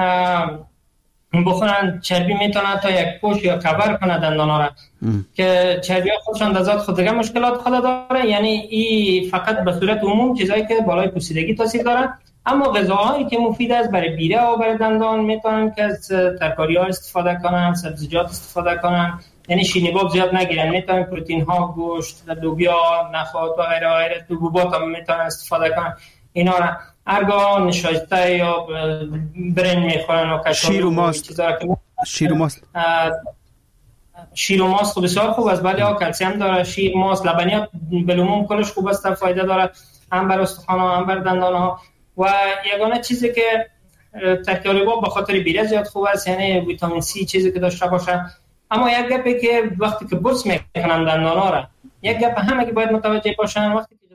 بخورن چربی میتونه تا یک پوش یا کور کنه دندانا را که چربی ها خودشان در ذات خود دیگه مشکلات خود داره. یعنی این فقط به صورت عموم چیزایی که بالای پوسیدگی تاثیر داره، اما غذاهایی که مفید است برای بیره و برای دندان میتونن که از ترکاری ها استفاده کنن، سبزیجات استفاده کنن، یعنی شیرینی باب زیاد نگیرن، میتونن پروتئین ها، گوشت، لوبیا، نخود و غیره و غیره، حبوبات هم میتونن استفاده کنن. اینا را هرگاه نشاسته یا برنج میخورن و کشاری شیر و ماست شیر و ماست شیر و ماست بسیار خوب است، ولی ها کلسیم داره. شیر، ماست، لبنیات بالعموم کلش خوب است، فایده داره هم بر استخوان ها هم بر دندان ها. و یگانه چیزی که ترکاری باب به خاطر بیره زیاد خوب است، یعنی ویتامین سی چیزی که داشته باشه. اما یک گپی که وقتی که برس میکنن دندان ها را، یک گپ همه که باید متوجه باشن، وقتی